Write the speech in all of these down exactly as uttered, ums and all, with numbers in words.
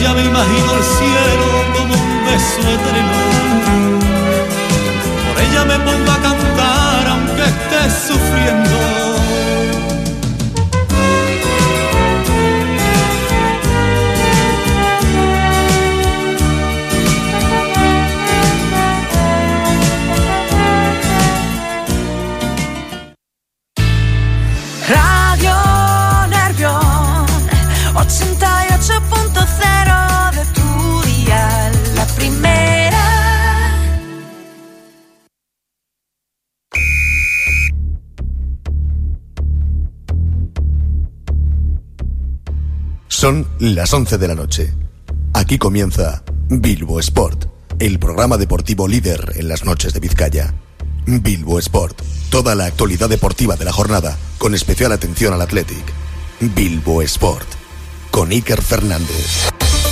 ella me imagino el cielo como un beso eterno. Por ella me pongo a cantar aunque esté sufriendo. Radio Nervión ochenta y ocho punto cero de tu dial, la primera. Son las once de la noche. Aquí comienza Bilbo Sport, el programa deportivo líder en las noches de Vizcaya. Bilbo Sport, toda la actualidad deportiva de la jornada, con especial atención al Athletic. Bilbo Sport, con Iker Fernández.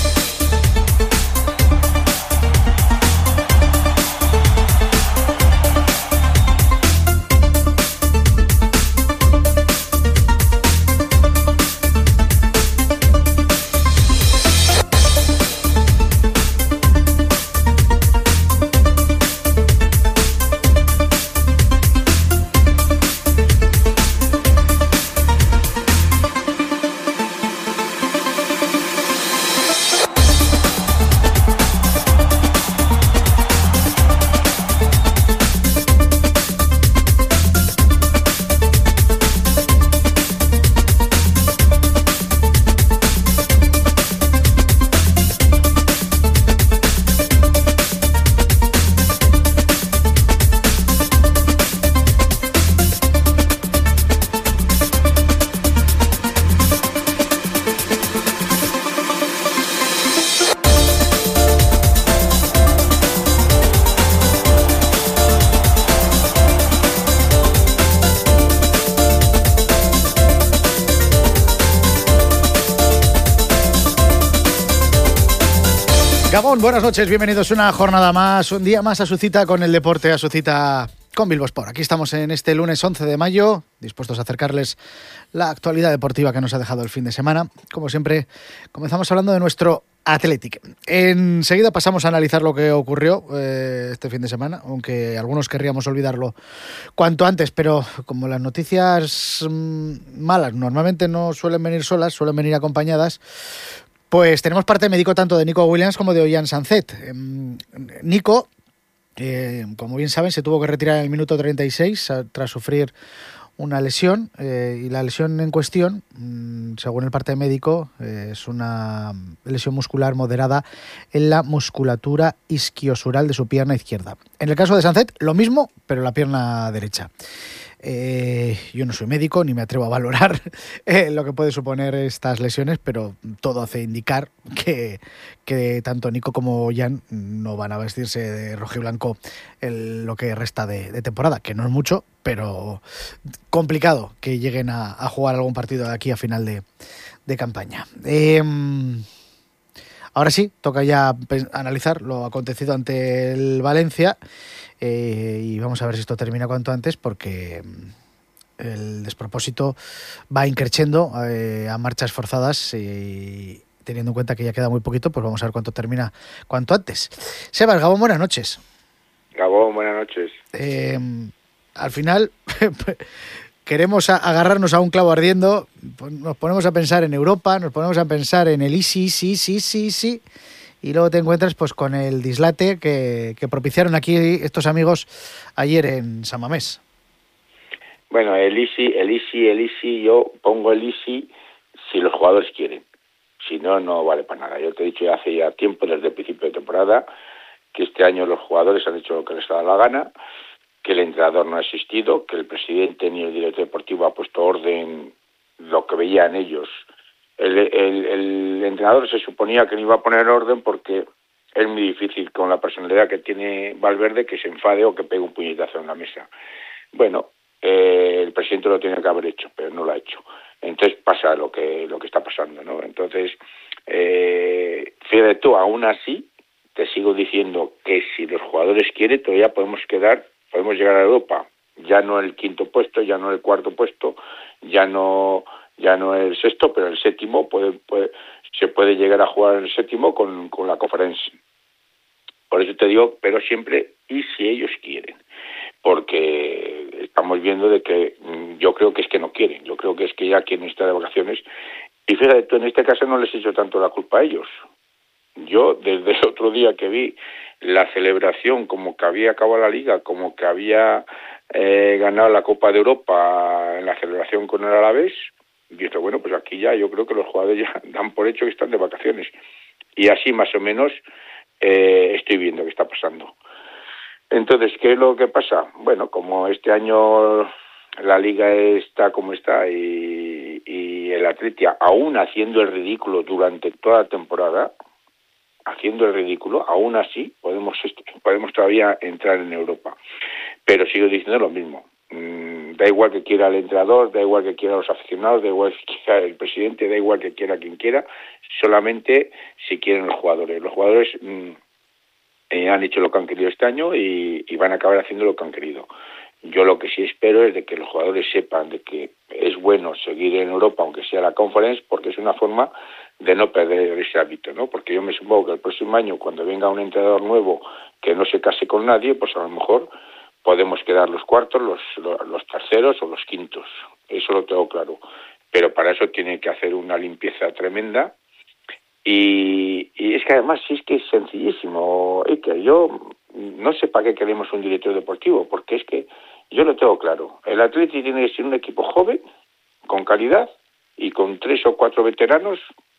Gabón, buenas noches, bienvenidos una jornada más, un día más a su cita con el deporte, a su cita con Bilbo Sport. Aquí estamos en este lunes once de mayo, dispuestos a acercarles la actualidad deportiva que nos ha dejado el fin de semana. Como siempre, comenzamos hablando de nuestro Athletic. Enseguida pasamos a analizar lo que ocurrió eh, este fin de semana, aunque algunos querríamos olvidarlo cuanto antes, pero como las noticias mmm, malas normalmente no suelen venir solas, suelen venir acompañadas, pues tenemos parte médico tanto de Nico Williams como de Ollán Sanzet. Eh, Nico, eh, como bien saben, se tuvo que retirar en el minuto treinta y seis tras sufrir una lesión, eh, y la lesión en cuestión, mmm, según el parte médico, eh, es una lesión muscular moderada en la musculatura isquiosural de su pierna izquierda. En el caso de Sanzet, lo mismo, pero la pierna derecha. Eh, yo no soy médico ni me atrevo a valorar eh, lo que puede suponer estas lesiones, pero todo hace indicar que, que tanto Nico como Jan no van a vestirse de rojiblanco el, lo que resta de, de temporada, que no es mucho, pero complicado que lleguen a, a jugar algún partido de aquí a final de, de campaña. Eh, ahora sí, toca ya analizar lo acontecido ante el Valencia. Eh, y vamos a ver si esto termina cuanto antes, porque el despropósito va increciendo eh, a marchas forzadas, y teniendo en cuenta que ya queda muy poquito, pues vamos a ver cuánto termina cuanto antes. Sebas, Gabón, buenas noches. Gabón, buenas noches. Eh, al final queremos a, agarrarnos a un clavo ardiendo, nos ponemos a pensar en Europa, nos ponemos a pensar en el Easy, sí, sí, sí, sí. Y luego te encuentras pues con el dislate que, que propiciaron aquí estos amigos ayer en San Mamés. Bueno, el easy, el easy, el easy, yo pongo el easy si los jugadores quieren. Si no, no vale para nada. Yo te he dicho ya hace ya tiempo, desde el principio de temporada, que este año los jugadores han hecho lo que les ha dado la gana, que el entrenador no ha existido, que el presidente ni el director deportivo ha puesto orden lo que veían ellos. El, el, el entrenador se suponía que no iba a poner orden porque es muy difícil con la personalidad que tiene Valverde que se enfade o que pegue un puñetazo en la mesa. Bueno, eh, el presidente lo tiene que haber hecho, pero no lo ha hecho. Entonces pasa lo que lo que está pasando, ¿no? Entonces, eh, fíjate tú, aún así, te sigo diciendo que si los jugadores quieren, todavía podemos quedar, podemos llegar a Europa. Ya no el quinto puesto, ya no el cuarto puesto, ya no ya no el sexto, pero el séptimo, puede, puede, se puede llegar a jugar en el séptimo con, con la Conference. Por eso te digo, pero siempre, y si ellos quieren, porque estamos viendo de que yo creo que es que no quieren, yo creo que es que ya quieren estar de vacaciones, y fíjate tú, en este caso no les he hecho tanto la culpa a ellos. Yo, desde el otro día que vi la celebración, como que había acabado la Liga, como que había eh, ganado la Copa de Europa en la celebración con el Alavés, y dije, bueno, pues aquí ya yo creo que los jugadores ya dan por hecho que están de vacaciones. Y así más o menos eh, estoy viendo qué está pasando. Entonces, ¿qué es lo que pasa? Bueno, como este año la Liga está como está y, y el Atletia, aún haciendo el ridículo durante toda la temporada, haciendo el ridículo, aún así podemos podemos todavía entrar en Europa. Pero sigo diciendo lo mismo. Mm, da igual que quiera el entrenador, da igual que quiera los aficionados, da igual que quiera el presidente, da igual que quiera quien quiera, solamente si quieren los jugadores. Los jugadores mm, eh, han hecho lo que han querido este año y, y van a acabar haciendo lo que han querido. Yo lo que sí espero es de que los jugadores sepan de que es bueno seguir en Europa, aunque sea la Conference, porque es una forma de no perder ese hábito, ¿no? Porque yo me supongo que el próximo año, cuando venga un entrenador nuevo que no se case con nadie, pues a lo mejor podemos quedar los cuartos, los, los, los terceros o los quintos. Eso lo tengo claro. Pero para eso tiene que hacer una limpieza tremenda. Y, y es que además sí es que es sencillísimo, Iker. Yo no sé para qué queremos un director deportivo, porque es que yo lo tengo claro. El Atleti tiene que ser un equipo joven, con calidad, y con tres o cuatro veteranos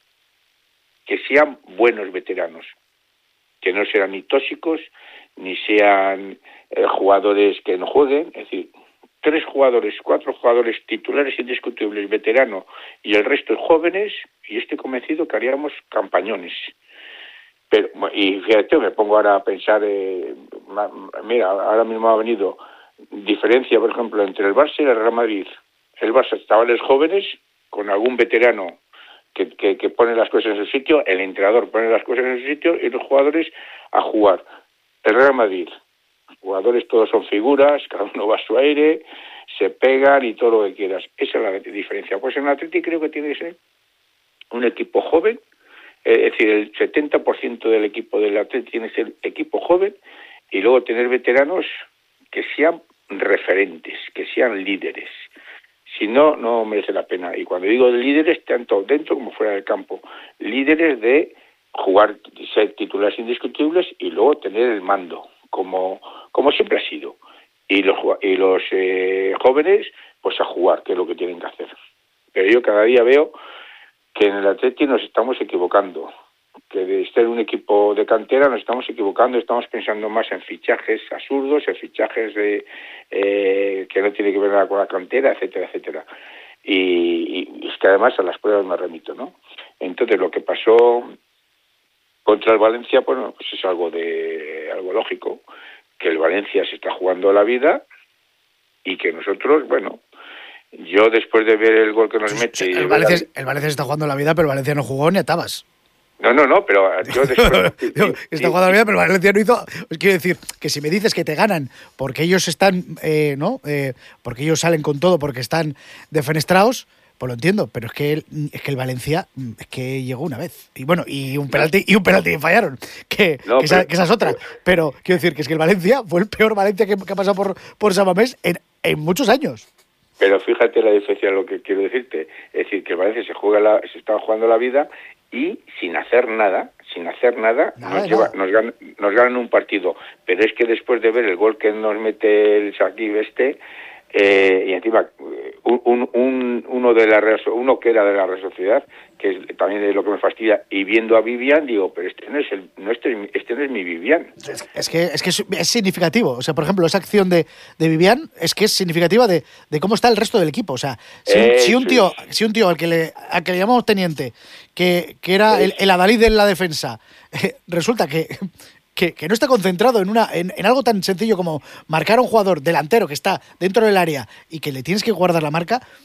que sean buenos veteranos, que no sean ni tóxicos, ni sean eh, jugadores que no jueguen. Es decir, tres jugadores, cuatro jugadores titulares indiscutibles, veteranos, y el resto jóvenes, y estoy convencido que haríamos campañones. Pero, y fíjate, me pongo ahora a pensar, eh, mira, ahora mismo ha venido diferencia, por ejemplo, entre el Barça y el Real Madrid. El Barça, chavales jóvenes, con algún veterano que, que, que pone las cosas en su sitio, el entrenador pone las cosas en su sitio y los jugadores a jugar. El Real Madrid, los jugadores todos son figuras, cada uno va a su aire, se pegan y todo lo que quieras. Esa es la diferencia. Pues en el Atlético creo que tiene que ser un equipo joven, es decir, el setenta por ciento del equipo del Atlético tiene que ser equipo joven, y luego tener veteranos que sean referentes, que sean líderes. Si no, no merece la pena. Y cuando digo de líderes, tanto dentro como fuera del campo, líderes de jugar, ser titulares indiscutibles y luego tener el mando, como como siempre ha sido. Y los y los eh, jóvenes, pues a jugar, que es lo que tienen que hacer. Pero yo cada día veo que en el Atleti nos estamos equivocando, que de ser un equipo de cantera nos estamos equivocando, estamos pensando más en fichajes absurdos, en fichajes de, eh, que no tienen que ver nada con la cantera, etcétera, etcétera. Y, y es que además a las pruebas me remito, ¿no? Entonces lo que pasó contra el Valencia, bueno, pues es algo de algo lógico, que el Valencia se está jugando la vida y que nosotros, bueno, yo después de ver el gol que nos sí, mete... Sí, el, Valencia, la... el Valencia se está jugando la vida, pero el Valencia no jugó ni a tabas. No, no, no, pero yo después... Digo, está jugando la vida, pero el Valencia no hizo... Os quiero decir que si me dices que te ganan porque ellos están, eh, ¿no? Eh, porque ellos salen con todo, porque están defenestrados, pues lo entiendo, pero es que el, es que el Valencia es que llegó una vez. Y bueno, y un penalti, y un penalti que fallaron, que, no, que, pero, esa, que esa es otra. Pero quiero decir que es que el Valencia fue el peor Valencia que, que ha pasado por, por San Mamés en, en muchos años. Pero fíjate la diferencia de lo que quiero decirte. Es decir, que el Valencia se juega la, se está jugando la vida y sin hacer nada, sin hacer nada, nada nos, lleva, nos, ganan, nos ganan un partido. Pero es que después de ver el gol que nos mete el Shakib este, eh, y encima un, un, uno de la Real, uno que era de la Real Sociedad, que es también es lo que me fastidia, y viendo a Vivian digo, pero este no es el, no este, este no es mi Vivian. Es, es que es que es, es significativo, o sea, por ejemplo, esa acción de, de Vivian es que es significativa de, de cómo está el resto del equipo, o sea, si, eh, si un tío, sí. si un tío al que le al que le llamamos teniente, que, que era el, el adalid de la defensa, eh, resulta que Que, que no está concentrado en una en, en algo tan sencillo como marcar a un jugador delantero que está dentro del área y que le tienes que guardar la marca,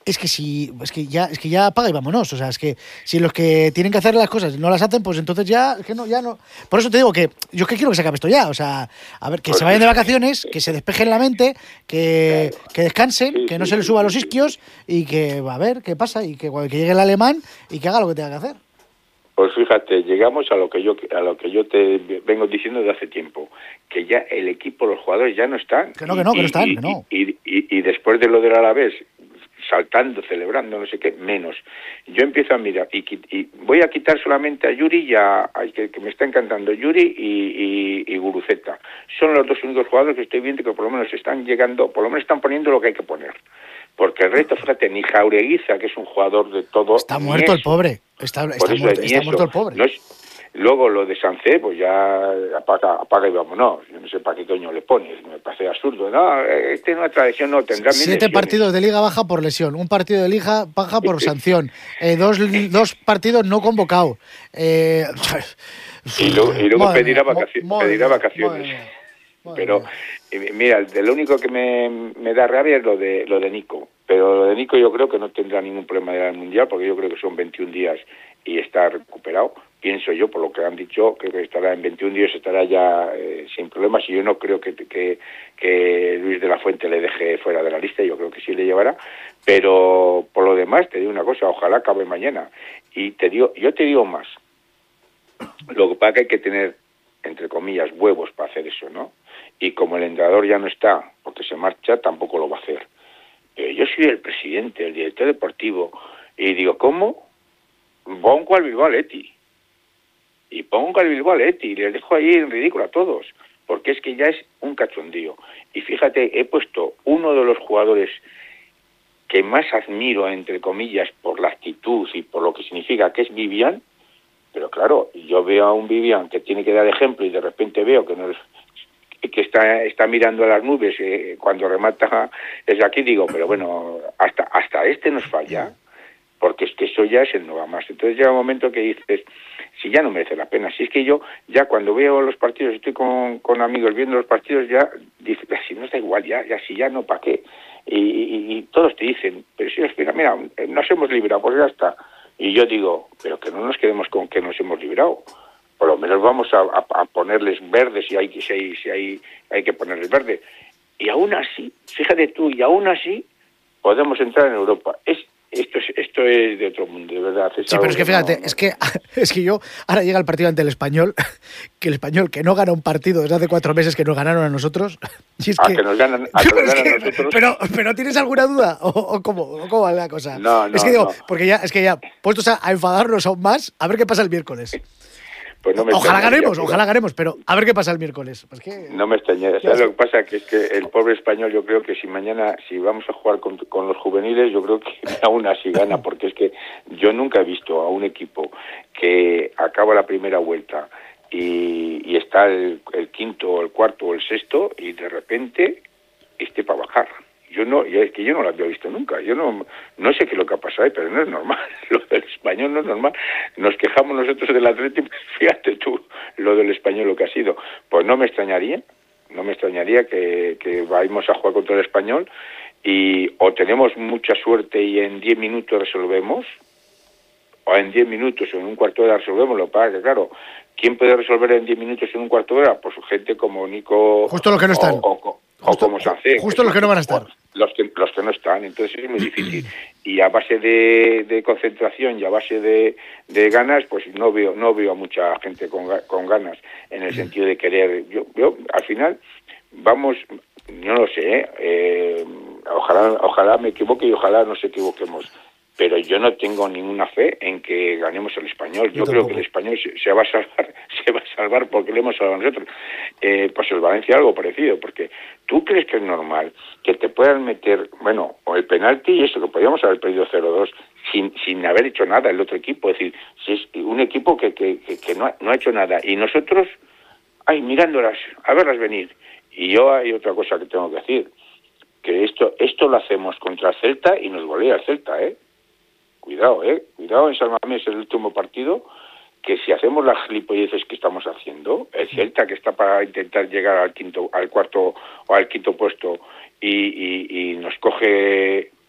es que si es que ya es que ya apaga y vámonos, o sea, es que si los que tienen que hacer las cosas no las hacen, pues entonces ya es que no ya no. Por eso te digo que yo es que quiero que se acabe esto ya, o sea, a ver, que se vayan de vacaciones, que se despejen la mente, que, que descansen, que no se les suba a los isquios y que a ver qué pasa y que, que llegue el alemán y que haga lo que tenga que hacer. Pues fíjate, llegamos a lo que yo a lo que yo te vengo diciendo desde hace tiempo, que ya el equipo, los jugadores ya no están. Que no, que no, que no están, y, que no. Y, y, y, y después de lo del Alavés, saltando, celebrando, no sé qué, menos. Yo empiezo a mirar y, y voy a quitar solamente a Yuri y a, a que, que me está encantando, Yuri y, y, y Guruceta. Son los dos únicos jugadores que estoy viendo que por lo menos están llegando, por lo menos están poniendo lo que hay que poner. Porque el resto, fíjate, ni Jaureguiza, que es un jugador de todo... Está muerto el pobre. Está, está, muerto, está muerto el pobre. No es, luego lo de Sancé, pues ya apaga, apaga y vámonos. Yo no sé para qué coño le pones. Me parece absurdo. No, este no es tradición, no tendrá Siete lesiones. partidos de Liga baja por lesión. Un partido de Liga baja por sanción. Eh, dos, dos partidos no convocados. Eh, y, lo, y luego madre pedirá, mía, vacaci- madre pedirá mía, vacaciones. madre mía, madre Pero, mía. mira, de lo único que me, me da rabia es lo de lo de Nico. Pero lo de Nico yo creo que no tendrá ningún problema de ir al Mundial, porque yo creo que son veintiún días y está recuperado. Pienso yo, por lo que han dicho, creo que estará en veintiún días, estará ya eh, sin problemas. Y yo no creo que, que, que Luis de la Fuente le deje fuera de la lista, yo creo que sí le llevará. Pero por lo demás, te digo una cosa, ojalá acabe mañana. Y te digo, yo te digo más. Lo que pasa es que hay que tener, entre comillas, huevos para hacer eso, ¿no? Y como el entrenador ya no está, porque se marcha, tampoco lo va a hacer. Eh, yo soy el presidente, el director deportivo, y digo, ¿cómo? Pongo al Bilbao Athletic. Y pongo al Bilbao Athletic, y les dejo ahí en ridículo a todos, porque es que ya es un cachondío. Y fíjate, he puesto uno de los jugadores que más admiro, entre comillas, por la actitud y por lo que significa, que es Vivian, pero claro, yo veo a un Vivian que tiene que dar ejemplo y de repente veo que no es... que está está mirando a las nubes eh, cuando remata es aquí, digo, pero bueno, hasta hasta este nos falla, porque es que eso ya es el no va más. Entonces llega un momento que dices, si ya no merece la pena, si es que yo ya cuando veo los partidos, estoy con, con amigos viendo los partidos, ya dices, si no está igual, ya, ya si ya no, ¿para qué? Y, y, y todos te dicen, pero si mira, mira, nos hemos librado, pues ya está. Y yo digo, pero que no nos quedemos con que nos hemos librado. Por lo menos vamos a, a, a ponerles verdes si hay, si, hay, si hay, hay que ponerles verde. Y aún así, fíjate tú, y aún así podemos entrar en Europa. Es Esto es, esto es de otro mundo, de verdad. Es sí, pero es que fíjate, no, no. es que es que yo, ahora llega el partido ante el Español, que el Español que no gana un partido desde hace cuatro meses que nos ganaron a nosotros. Y es a que, que nos ganan, a que nos ganan que, a nosotros. Pero, pero ¿tienes alguna duda? ¿O, o cómo, o cómo va la cosa? No, no, es que digo, no. porque ya, es que ya, puestos a, a enfadarnos aún más, a ver qué pasa el miércoles. Pues no me ojalá extrañaría, ganemos, pero- ojalá ganemos, pero a ver qué pasa el miércoles. Pues que... No me extrañaría. ¿Sabes lo que pasa? Que es que el pobre español, yo creo que si mañana, si vamos a jugar con, con los juveniles, yo creo que aún así gana, porque es que yo nunca he visto a un equipo que acaba la primera vuelta y, y está el, el quinto, o el cuarto o el sexto y de repente esté para bajar. Yo no, yo, es que yo no lo había visto nunca. Yo no, no sé qué es lo que ha pasado ahí, pero no es normal. Lo del español no es normal. Nos quejamos nosotros del Atlético, fíjate tú lo del español lo que ha sido. Pues no me extrañaría, no me extrañaría que, que vayamos a jugar contra el español y o tenemos mucha suerte y en diez minutos resolvemos, o en diez minutos o en un cuarto de hora resolvemos. Lo que pasa es que, claro, ¿quién puede resolver en diez minutos en un cuarto de hora? Pues gente como Nico... Justo los que no están. O, o, Justo- o como Sancé. justo los que no van a estar. Los que, los que no están, entonces es muy difícil. Y a base de, de concentración y a base de, de ganas, pues no veo no veo a mucha gente con, ga- con ganas, en el sentido de querer... Yo, yo al final, vamos, no lo sé, ¿eh? Eh, ojalá, ojalá me equivoque y ojalá nos equivoquemos. Pero yo no tengo ninguna fe en que ganemos el español. Yo, Yo creo tampoco. que el español se, se va a salvar, se va a salvar porque lo hemos salvado nosotros. Eh, pues el Valencia algo parecido, porque ¿tú crees que es normal que te puedan meter, bueno, o el penalti y eso, que podíamos haber perdido cero dos sin sin haber hecho nada el otro equipo? Es decir, si es un equipo que, que, que, que no, ha, no ha hecho nada y nosotros, ay, mirándolas, a verlas venir. Y yo hay otra cosa que tengo que decir, que esto esto lo hacemos contra el Celta y nos golea el Celta, ¿eh? Cuidado, eh, cuidado en San Mamés el último partido, que si hacemos las gilipolleces que estamos haciendo, el Celta que está para intentar llegar al quinto, al cuarto o al quinto puesto y, y, y nos coge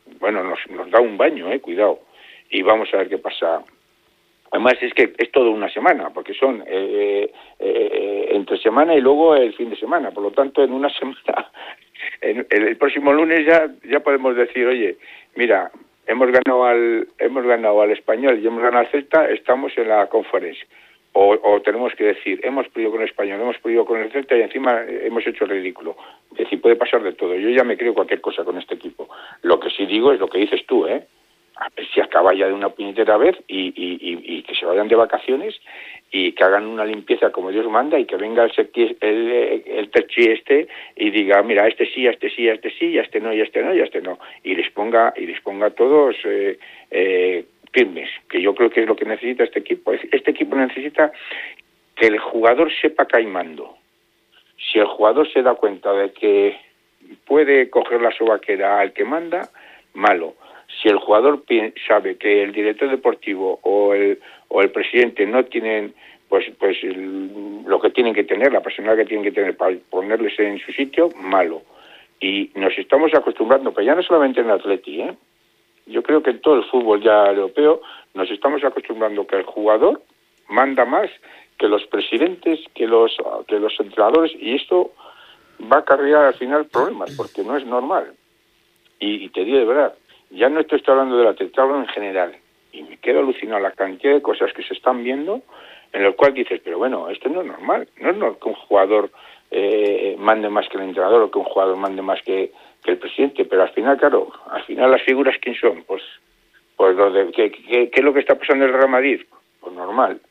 bueno, nos, nos da un baño, eh, cuidado, y vamos a ver qué pasa. Además es que es todo una semana, porque son eh, eh, entre semana y luego el fin de semana, por lo tanto en una semana, en, el, el próximo lunes ya ya podemos decir, oye, mira, hemos ganado al hemos ganado al Español y hemos ganado al Celta, estamos en la conferencia. O, o tenemos que decir, hemos perdido con el Español, hemos perdido con el Celta y encima hemos hecho el ridículo. Es decir, puede pasar de todo. Yo ya me creo cualquier cosa con este equipo. Lo que sí digo es lo que dices tú, ¿eh? A ver si acaba ya de una puñetera vez y, y, y, y que se vayan de vacaciones y que hagan una limpieza como Dios manda y que venga el secti, el, el terchi este y diga, mira, este sí, este sí, este sí, y este no, y este no, y este no. Y les ponga, y les ponga a todos... Eh, eh, firmes, que yo creo que es lo que necesita este equipo. Este equipo necesita que el jugador sepa que hay mando. Si el jugador se da cuenta de que puede coger la sobaquera al que manda, malo. Si el jugador sabe que el director deportivo o el o el presidente no tienen pues pues el, lo que tienen que tener, la personalidad que tienen que tener para ponerles en su sitio, malo. Y nos estamos acostumbrando, pero ya no solamente en el Atleti, ¿eh? Yo creo que en todo el fútbol ya europeo nos estamos acostumbrando que el jugador manda más que los presidentes, que los que los entrenadores, y esto va a acarrear al final problemas, porque no es normal. Y, y te digo de verdad, ya no te estoy hablando de la te hablo en general, y me quedo alucinado la cantidad de cosas que se están viendo, en lo cual dices, pero bueno, esto no es normal, no es normal que un jugador eh, mande más que el entrenador, o que un jugador mande más que que el presidente, pero al final, claro, al final las figuras, ¿quién son? Pues, pues los de, ¿qué, qué, ¿qué es lo que está pasando en el Real Madrid? Pues normal.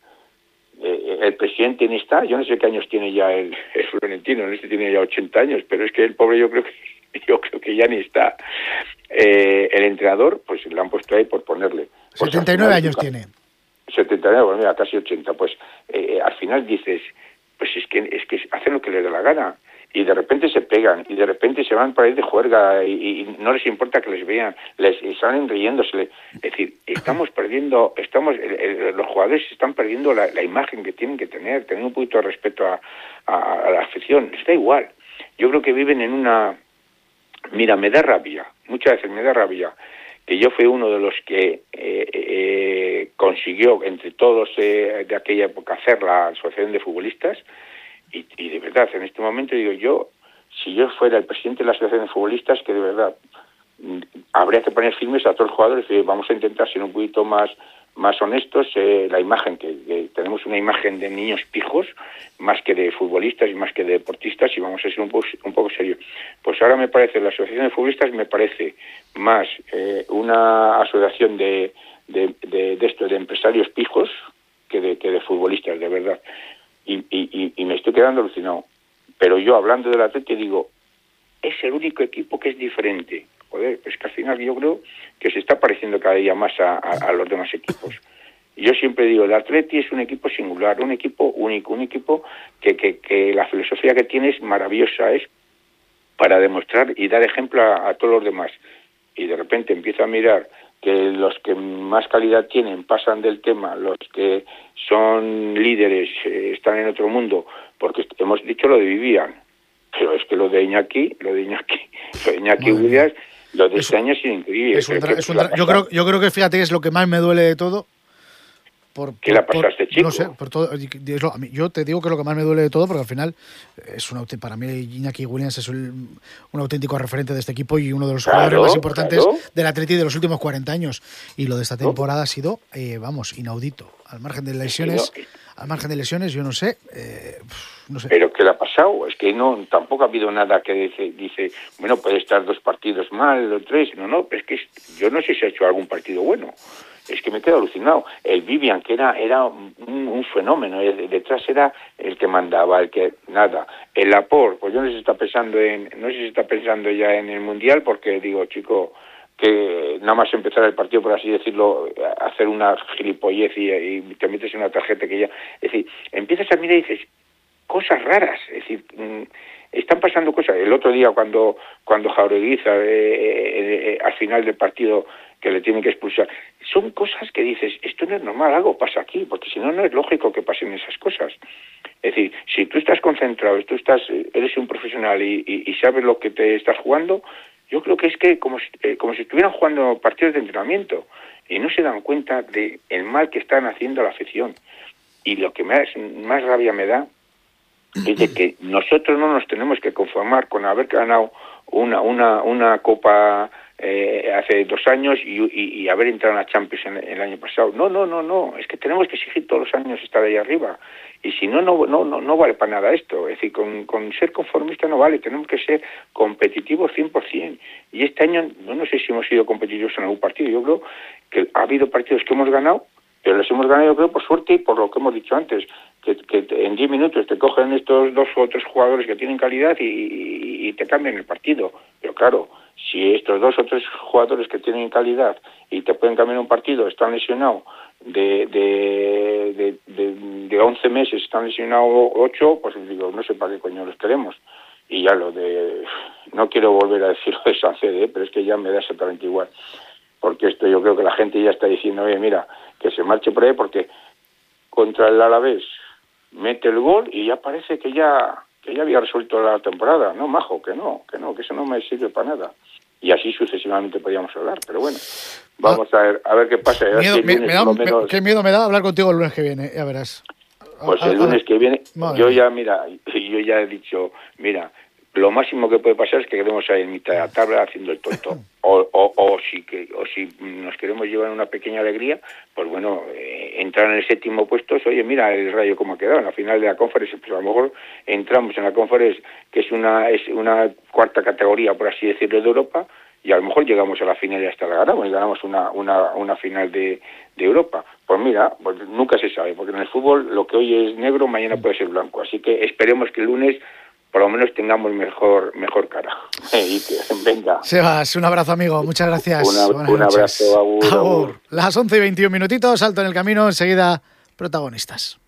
Eh, el presidente ni está, yo no sé qué años tiene ya el, el Florentino, no sé si tiene ya ochenta años, pero es que el pobre yo creo que yo creo que ya ni está. Eh, el entrenador, pues lo han puesto ahí por ponerle. Pues setenta y nueve final, años tiene. setenta y nueve, bueno, mira, casi ochenta. Pues eh, al final dices, pues es que es que hacen lo que les da la gana. Y de repente se pegan, y de repente se van para ir de juerga, y, y no les importa que les vean, les y salen riéndose. Es decir, estamos perdiendo, estamos el, el, los jugadores están perdiendo la, la imagen que tienen que tener, tener un poquito de respeto a, a, a la afición. Les da igual. Yo creo que viven en una... Mira, me da rabia, muchas veces me da rabia, que yo fui uno de los que eh, eh, consiguió, entre todos eh, de aquella época, hacer la asociación de futbolistas. Y, y de verdad, en este momento digo yo, si yo fuera el presidente de la Asociación de Futbolistas, que de verdad habría que poner firmes a todos los jugadores y vamos a intentar ser un poquito más más honestos, eh, la imagen, que, que tenemos una imagen de niños pijos, más que de futbolistas y más que de deportistas, y vamos a ser un poco, un poco serios. Pues ahora me parece, la Asociación de Futbolistas me parece más eh, una asociación de, de, de, de esto, de empresarios pijos, que de, que de futbolistas, de verdad. Y, y, y me estoy quedando alucinado. Pero yo, hablando del Atleti, digo, es el único equipo que es diferente. Joder, pues que al final yo creo que se está pareciendo cada día más a, a, a los demás equipos. Y yo siempre digo, el Atleti es un equipo singular, un equipo único, un equipo que, que, que la filosofía que tiene es maravillosa, es para demostrar y dar ejemplo a, a todos los demás. Y de repente empiezo a mirar que los que más calidad tienen pasan del tema, los que son líderes eh, están en otro mundo, porque hemos dicho lo de Vivian, pero es que lo de Iñaki, lo de Iñaki, lo de Iñaki Williams, lo de este año es increíble. Es un dra- es un dra- yo creo, yo creo que fíjate que es lo que más me duele de todo. Por, ¿Qué le ha pasado a este chico? No sé, por todo, es lo, a mí, yo te digo que es lo que más me duele de todo, porque al final es un, para mí Iñaki Williams es un, un auténtico referente de este equipo y uno de los claro, jugadores más importantes claro. del Atleti de los últimos cuarenta años. Y lo de esta temporada ha sido, eh, vamos, inaudito. Al margen de lesiones, sí, no. al margen de lesiones, yo no sé, eh, no sé. Pero ¿qué le ha pasado? Es que no, tampoco ha habido nada que dice, dice bueno, puede estar dos partidos mal, o tres, no, no, pero es que yo no sé si ha hecho algún partido bueno. Es que me quedo alucinado. El Vivian, que era era un, un fenómeno, detrás era el que mandaba, el que nada. El Laporte, pues yo no sé si está pensando en, no sé si está pensando ya en el Mundial, porque digo, chico, que nada más empezar el partido, por así decirlo, hacer una gilipollez y, y te metes en una tarjeta que ya, es decir, empiezas a mirar y dices, cosas raras, es decir, mmm, están pasando cosas. El otro día cuando cuando Jaureguiza eh, eh, eh, al final del partido que le tienen que expulsar, son cosas que dices, esto no es normal, algo pasa aquí, porque si no, no es lógico que pasen esas cosas. Es decir, si tú estás concentrado, tú estás, eres un profesional y, y, y sabes lo que te estás jugando, Yo creo que es que como si, eh, como si estuvieran jugando partidos de entrenamiento y no se dan cuenta de el mal que están haciendo a la afición. Y lo que más, más rabia me da es de que nosotros no nos tenemos que conformar con haber ganado una una una copa eh, hace dos años y, y, y haber entrado en la Champions en, en el año pasado. No, no, no, no. Es que tenemos que exigir todos los años estar ahí arriba. Y si no, no, no, no, no vale para nada esto. Es decir, con, con ser conformista no vale. Tenemos que ser competitivos cien por ciento. Y este año, no, no sé si hemos sido competitivos en algún partido. Yo creo que ha habido partidos que hemos ganado, pero los hemos ganado, yo creo, por suerte y por lo que hemos dicho antes, que, que en diez minutos te cogen estos dos o tres jugadores que tienen calidad y, y, y te cambian el partido. Pero claro, si estos dos o tres jugadores que tienen calidad y te pueden cambiar un partido están lesionados de de, de, de, de once meses, están lesionados ocho, pues digo, no sé para qué coño los queremos. Y ya lo de... No quiero volver a decir lo de Sancede, ¿eh? Pero es que ya me da exactamente igual. Porque esto yo creo que la gente ya está diciendo, oye, mira, que se marche por ahí porque contra el Alavés mete el gol y ya parece que ya que ya había resuelto la temporada. No, majo, que no, que no, que eso no me sirve para nada. Y así sucesivamente podríamos hablar, pero bueno, vamos a ver a ver qué pasa. Miedo, si me, me da, menos... me, qué miedo me da hablar contigo el lunes que viene, ya verás. Pues el lunes que viene, yo ya, mira, yo ya he dicho, mira, lo máximo que puede pasar es que quedemos ahí en mitad de la tabla haciendo el tonto. O, o, o, si, que, o si nos queremos llevar una pequeña alegría, pues bueno, eh, entrar en el séptimo puesto, oye, mira el Rayo cómo ha quedado en la final de la Conference, pues a lo mejor entramos en la Conference, que es una es una cuarta categoría, por así decirlo, de Europa, y a lo mejor llegamos a la final y hasta la ganamos, y ganamos una una una final de, de Europa. Pues mira, pues nunca se sabe, porque en el fútbol lo que hoy es negro, mañana puede ser blanco, así que esperemos que el lunes por lo menos tengamos mejor mejor cara. Y que venga. Sebas, un abrazo, amigo. Muchas gracias. Una, un abrazo, Agur, Agur. Agur. Las once y veintiún minutitos, salto en el camino, enseguida protagonistas.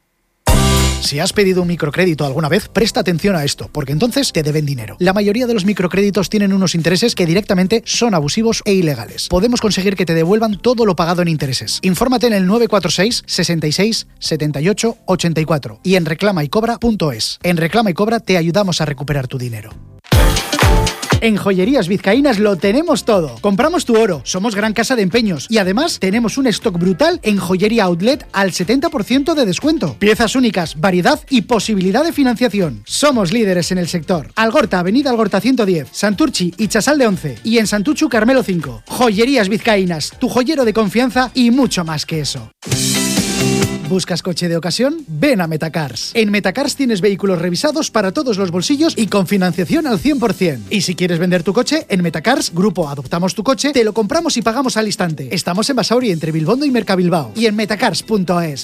Si has pedido un microcrédito alguna vez, presta atención a esto, porque entonces te deben dinero. La mayoría de los microcréditos tienen unos intereses que directamente son abusivos e ilegales. Podemos conseguir que te devuelvan todo lo pagado en intereses. Infórmate en el nueve cuatro seis, sesenta y seis, setenta y ocho, ochenta y cuatro y en reclama y cobra punto es. En Reclama y Cobra te ayudamos a recuperar tu dinero. En Joyerías Vizcaínas lo tenemos todo. Compramos tu oro, somos gran casa de empeños y además tenemos un stock brutal en Joyería Outlet al setenta por ciento de descuento. Piezas únicas, variedad y posibilidad de financiación. Somos líderes en el sector. Algorta, Avenida Algorta ciento diez, Santurchi y Chasal de once y en Santuchu Carmelo cinco. Joyerías Vizcaínas, tu joyero de confianza y mucho más que eso. ¿Buscas coche de ocasión? Ven a Metacars. En Metacars tienes vehículos revisados para todos los bolsillos y con financiación al cien por ciento. Y si quieres vender tu coche, en Metacars, Grupo Adoptamos tu Coche, te lo compramos y pagamos al instante. Estamos en Basauri, entre Bilbondo y Mercabilbao. Y en metacars punto es.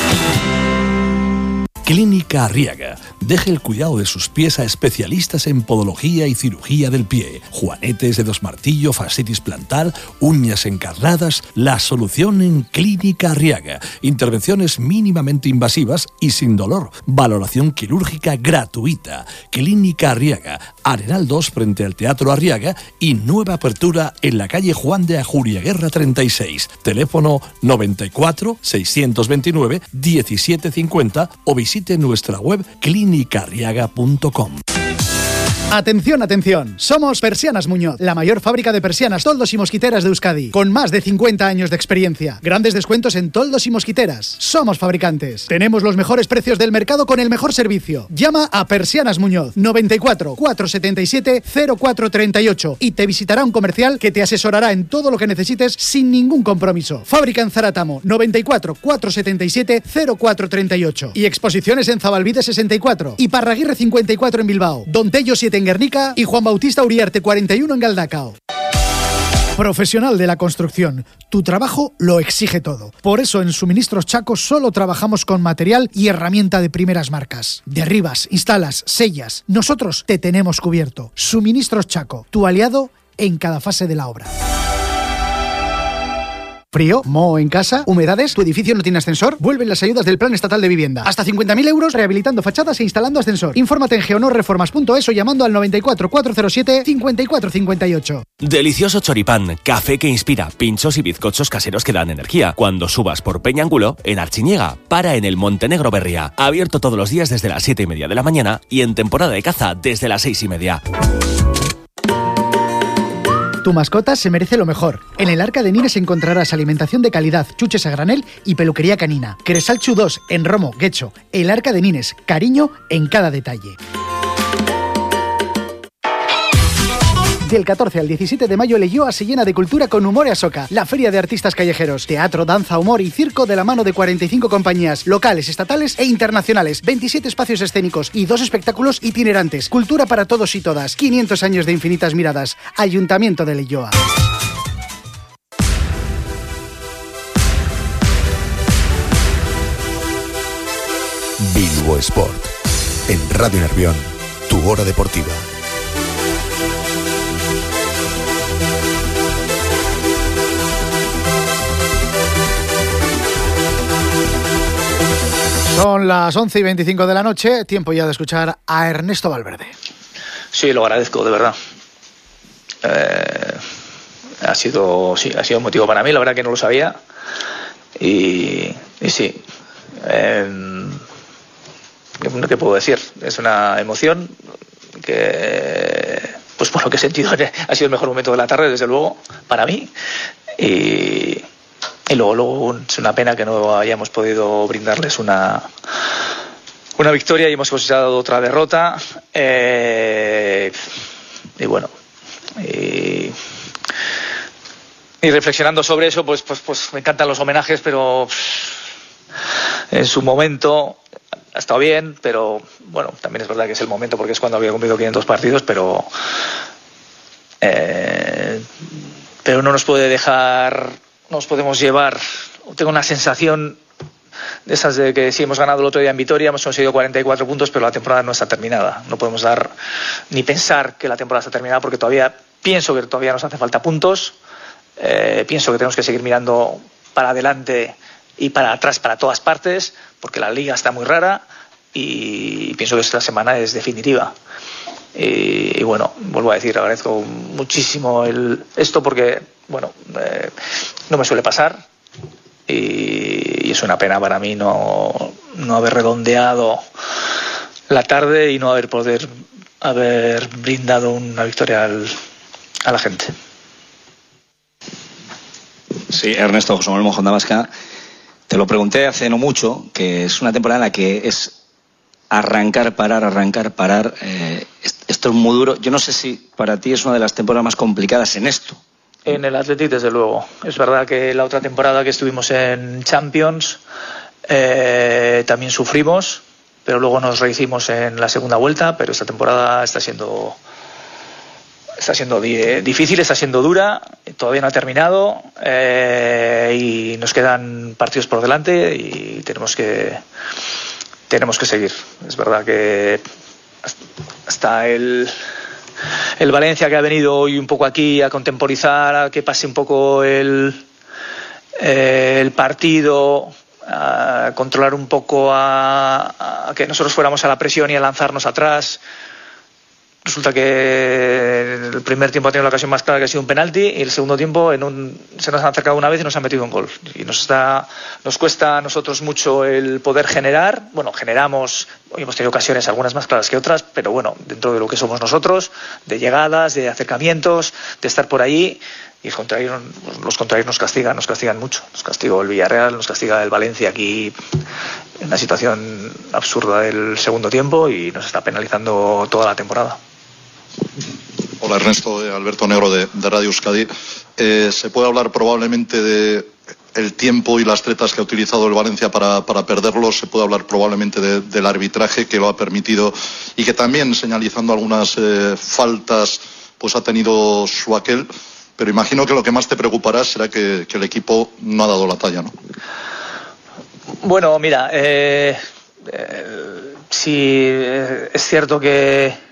Clínica Arriaga. Deje el cuidado de sus pies a especialistas en podología y cirugía del pie. Juanetes, dedos martillo, fascitis plantar, uñas encarnadas. La solución en Clínica Arriaga. Intervenciones mínimamente invasivas y sin dolor. Valoración quirúrgica gratuita. Clínica Arriaga. Arenal dos frente al Teatro Arriaga y nueva apertura en la calle Juan de Ajuriaguerra treinta y seis. Teléfono noventa y cuatro, seiscientos veintinueve, diecisiete cincuenta o visite Visite nuestra web clínica arriaga punto com. Atención, atención. Somos Persianas Muñoz, la mayor fábrica de persianas, toldos y mosquiteras de Euskadi, con más de cincuenta años de experiencia. Grandes descuentos en toldos y mosquiteras. Somos fabricantes. Tenemos los mejores precios del mercado con el mejor servicio. Llama a Persianas Muñoz noventa y cuatro, cuatrocientos setenta y siete, cero cuatro treinta y ocho y te visitará un comercial que te asesorará en todo lo que necesites sin ningún compromiso. Fábrica en Zaratamo noventa y cuatro, cuatrocientos setenta y siete, cero cuatro treinta y ocho y exposiciones en Zabalbide sesenta y cuatro y Parraguirre cincuenta y cuatro en Bilbao, Don Tello siete en Guernica y Juan Bautista Uriarte cuarenta y uno en Galdacao. Profesional de la construcción, tu trabajo lo exige todo. Por eso en Suministros Chaco solo trabajamos con material y herramienta de primeras marcas. Derribas, instalas, sellas. Nosotros te tenemos cubierto. Suministros Chaco, tu aliado en cada fase de la obra. ¿Frío? ¿Moho en casa? ¿Humedades? ¿Tu edificio no tiene ascensor? Vuelven las ayudas del Plan Estatal de Vivienda. Hasta cincuenta mil euros rehabilitando fachadas e instalando ascensor. Infórmate en geonorreformas punto es o llamando al noventa y cuatro, cuatrocientos siete, cincuenta y cuatro cincuenta y ocho. Delicioso choripán, café que inspira, pinchos y bizcochos caseros que dan energía. Cuando subas por Peñangulo, en Archiñega, para en el Montenegro Berria. Abierto todos los días desde las siete y media de la mañana y en temporada de caza desde las seis y media. Tu mascota se merece lo mejor. En el Arca de Nines encontrarás alimentación de calidad, chuches a granel y peluquería canina. Cresalchu dos, en Romo, Guecho. El Arca de Nines, cariño en cada detalle. Del catorce al diecisiete de mayo, Leioa se llena de cultura con Humor e Asoca, la feria de artistas callejeros, teatro, danza, humor y circo de la mano de cuarenta y cinco compañías locales, estatales e internacionales, veintisiete espacios escénicos y dos espectáculos itinerantes. Cultura para todos y todas, quinientos años de infinitas miradas. Ayuntamiento de Leioa. Bilbo Sport. En Radio Nervión, tu hora deportiva. Son las once y veinticinco de la noche, tiempo ya de escuchar a Ernesto Valverde. Sí, lo agradezco, de verdad. Eh, ha sido, sí, ha sido un motivo para mí, la verdad que no lo sabía. Y, y sí, eh, ¿qué puedo decir? Es una emoción que, pues por lo que he sentido, ha sido el mejor momento de la tarde, desde luego, para mí. Y... Y luego, luego es una pena que no hayamos podido brindarles una, una victoria y hemos cosechado otra derrota. Eh, y bueno, y, y reflexionando sobre eso, pues, pues, pues me encantan los homenajes, pero en su momento ha estado bien, pero bueno, también es verdad que es el momento porque es cuando había cumplido quinientos partidos, pero, eh, pero no nos puede dejar... Nos podemos llevar, tengo una sensación de esas de que sí hemos ganado el otro día en Vitoria, hemos conseguido cuarenta y cuatro puntos, pero la temporada no está terminada. No podemos dar ni pensar que la temporada está terminada porque todavía pienso que todavía nos hace falta puntos. Eh, pienso que tenemos que seguir mirando para adelante y para atrás, para todas partes, porque la liga está muy rara y pienso que esta semana es definitiva. Y, y bueno, vuelvo a decir, agradezco muchísimo el, esto porque, bueno, eh, no me suele pasar y, y es una pena para mí no, no haber redondeado la tarde y no haber poder haber brindado una victoria al, a la gente. Sí, Ernesto, José Manuel Mojón Damasca, te lo pregunté hace no mucho, que es una temporada en la que es arrancar, parar, arrancar, parar. Eh, esto es muy duro. Yo no sé si para ti es una de las temporadas más complicadas en esto. En el Athletic, desde luego. Es verdad que la otra temporada que estuvimos en Champions eh, también sufrimos, pero luego nos rehicimos en la segunda vuelta. Pero esta temporada está siendo está siendo di- difícil, está siendo dura. Todavía no ha terminado eh, y nos quedan partidos por delante y tenemos que tenemos que seguir. Es verdad que hasta el el Valencia, que ha venido hoy un poco aquí a contemporizar, a que pase un poco el eh, el partido, a controlar un poco, a, a que nosotros fuéramos a la presión y a lanzarnos atrás. Resulta que el primer tiempo ha tenido la ocasión más clara, que ha sido un penalti, y el segundo tiempo en un, se nos han acercado una vez y nos han metido un gol. Y nos está, nos cuesta a nosotros mucho el poder generar. Bueno, generamos, hoy hemos tenido ocasiones, algunas más claras que otras, pero bueno, dentro de lo que somos nosotros, de llegadas, de acercamientos, de estar por ahí. Y los contrarios, los contrarios nos castigan, nos castigan mucho. Nos castigó el Villarreal, nos castiga el Valencia aquí en una situación absurda del segundo tiempo y nos está penalizando toda la temporada. Hola Ernesto, Alberto Negro de, de Radio Euskadi. Eh, se puede hablar probablemente de el tiempo y las tretas que ha utilizado el Valencia para, para perderlo. Se puede hablar probablemente de, del arbitraje que lo ha permitido y que también, señalizando algunas eh, faltas, pues ha tenido su aquel. Pero imagino que lo que más te preocupará será que, que el equipo no ha dado la talla, ¿no? Bueno, mira, eh, eh, sí, eh, es cierto que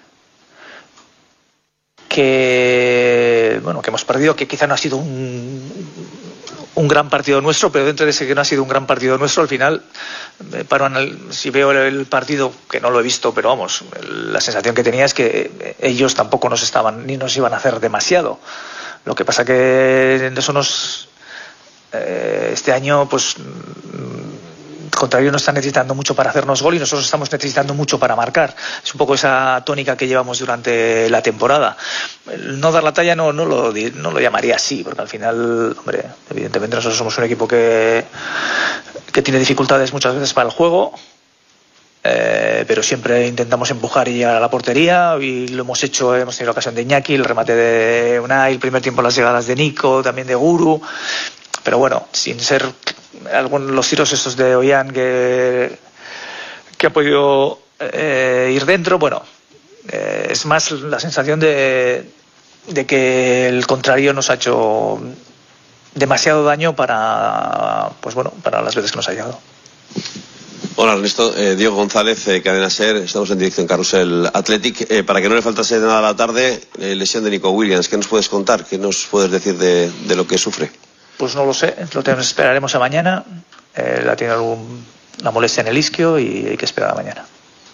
que bueno que hemos perdido, que quizá no ha sido un, un gran partido nuestro, pero dentro de ese que no ha sido un gran partido nuestro, al final, eh, para anal- si veo el, el partido, que no lo he visto, pero vamos, la sensación que tenía es que ellos tampoco nos estaban ni nos iban a hacer demasiado. Lo que pasa que en eso nos eh, este año pues contrario no está necesitando mucho para hacernos gol y nosotros estamos necesitando mucho para marcar. Es un poco esa tónica que llevamos durante la temporada. El no dar la talla no, no, lo, no lo llamaría así, porque al final, hombre, evidentemente nosotros somos un equipo que, que tiene dificultades muchas veces para el juego. Eh, pero siempre intentamos empujar y llegar a la portería y lo hemos hecho, hemos tenido la ocasión de Iñaki, el remate de Unai, el primer tiempo las llegadas de Nico, también de Guru, pero bueno, sin ser algunos los tiros estos de Ollán que, que ha podido eh, ir dentro, bueno, eh, es más la sensación de, de que el contrario nos ha hecho demasiado daño para, pues bueno, para las veces que nos ha llegado. Hola Ernesto, eh, Diego González, eh, Cadena Ser, estamos en dirección Carrusel Athletic. Eh, para que no le faltase nada a la tarde, eh, lesión de Nico Williams. ¿Qué nos puedes contar? ¿Qué nos puedes decir de, de lo que sufre? Pues no lo sé, lo tenemos, esperaremos a mañana. Eh, la tiene algún, la molestia en el isquio y hay que esperar a mañana.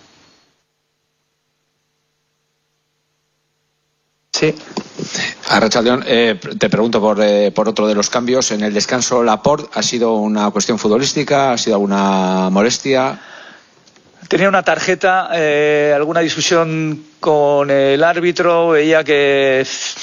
Sí. Arrachaldeón, eh, te pregunto por, eh, por otro de los cambios. En el descanso, Laporte, ¿ha sido una cuestión futbolística? ¿Ha sido alguna molestia? Tenía una tarjeta, eh, alguna discusión con el árbitro, veía que,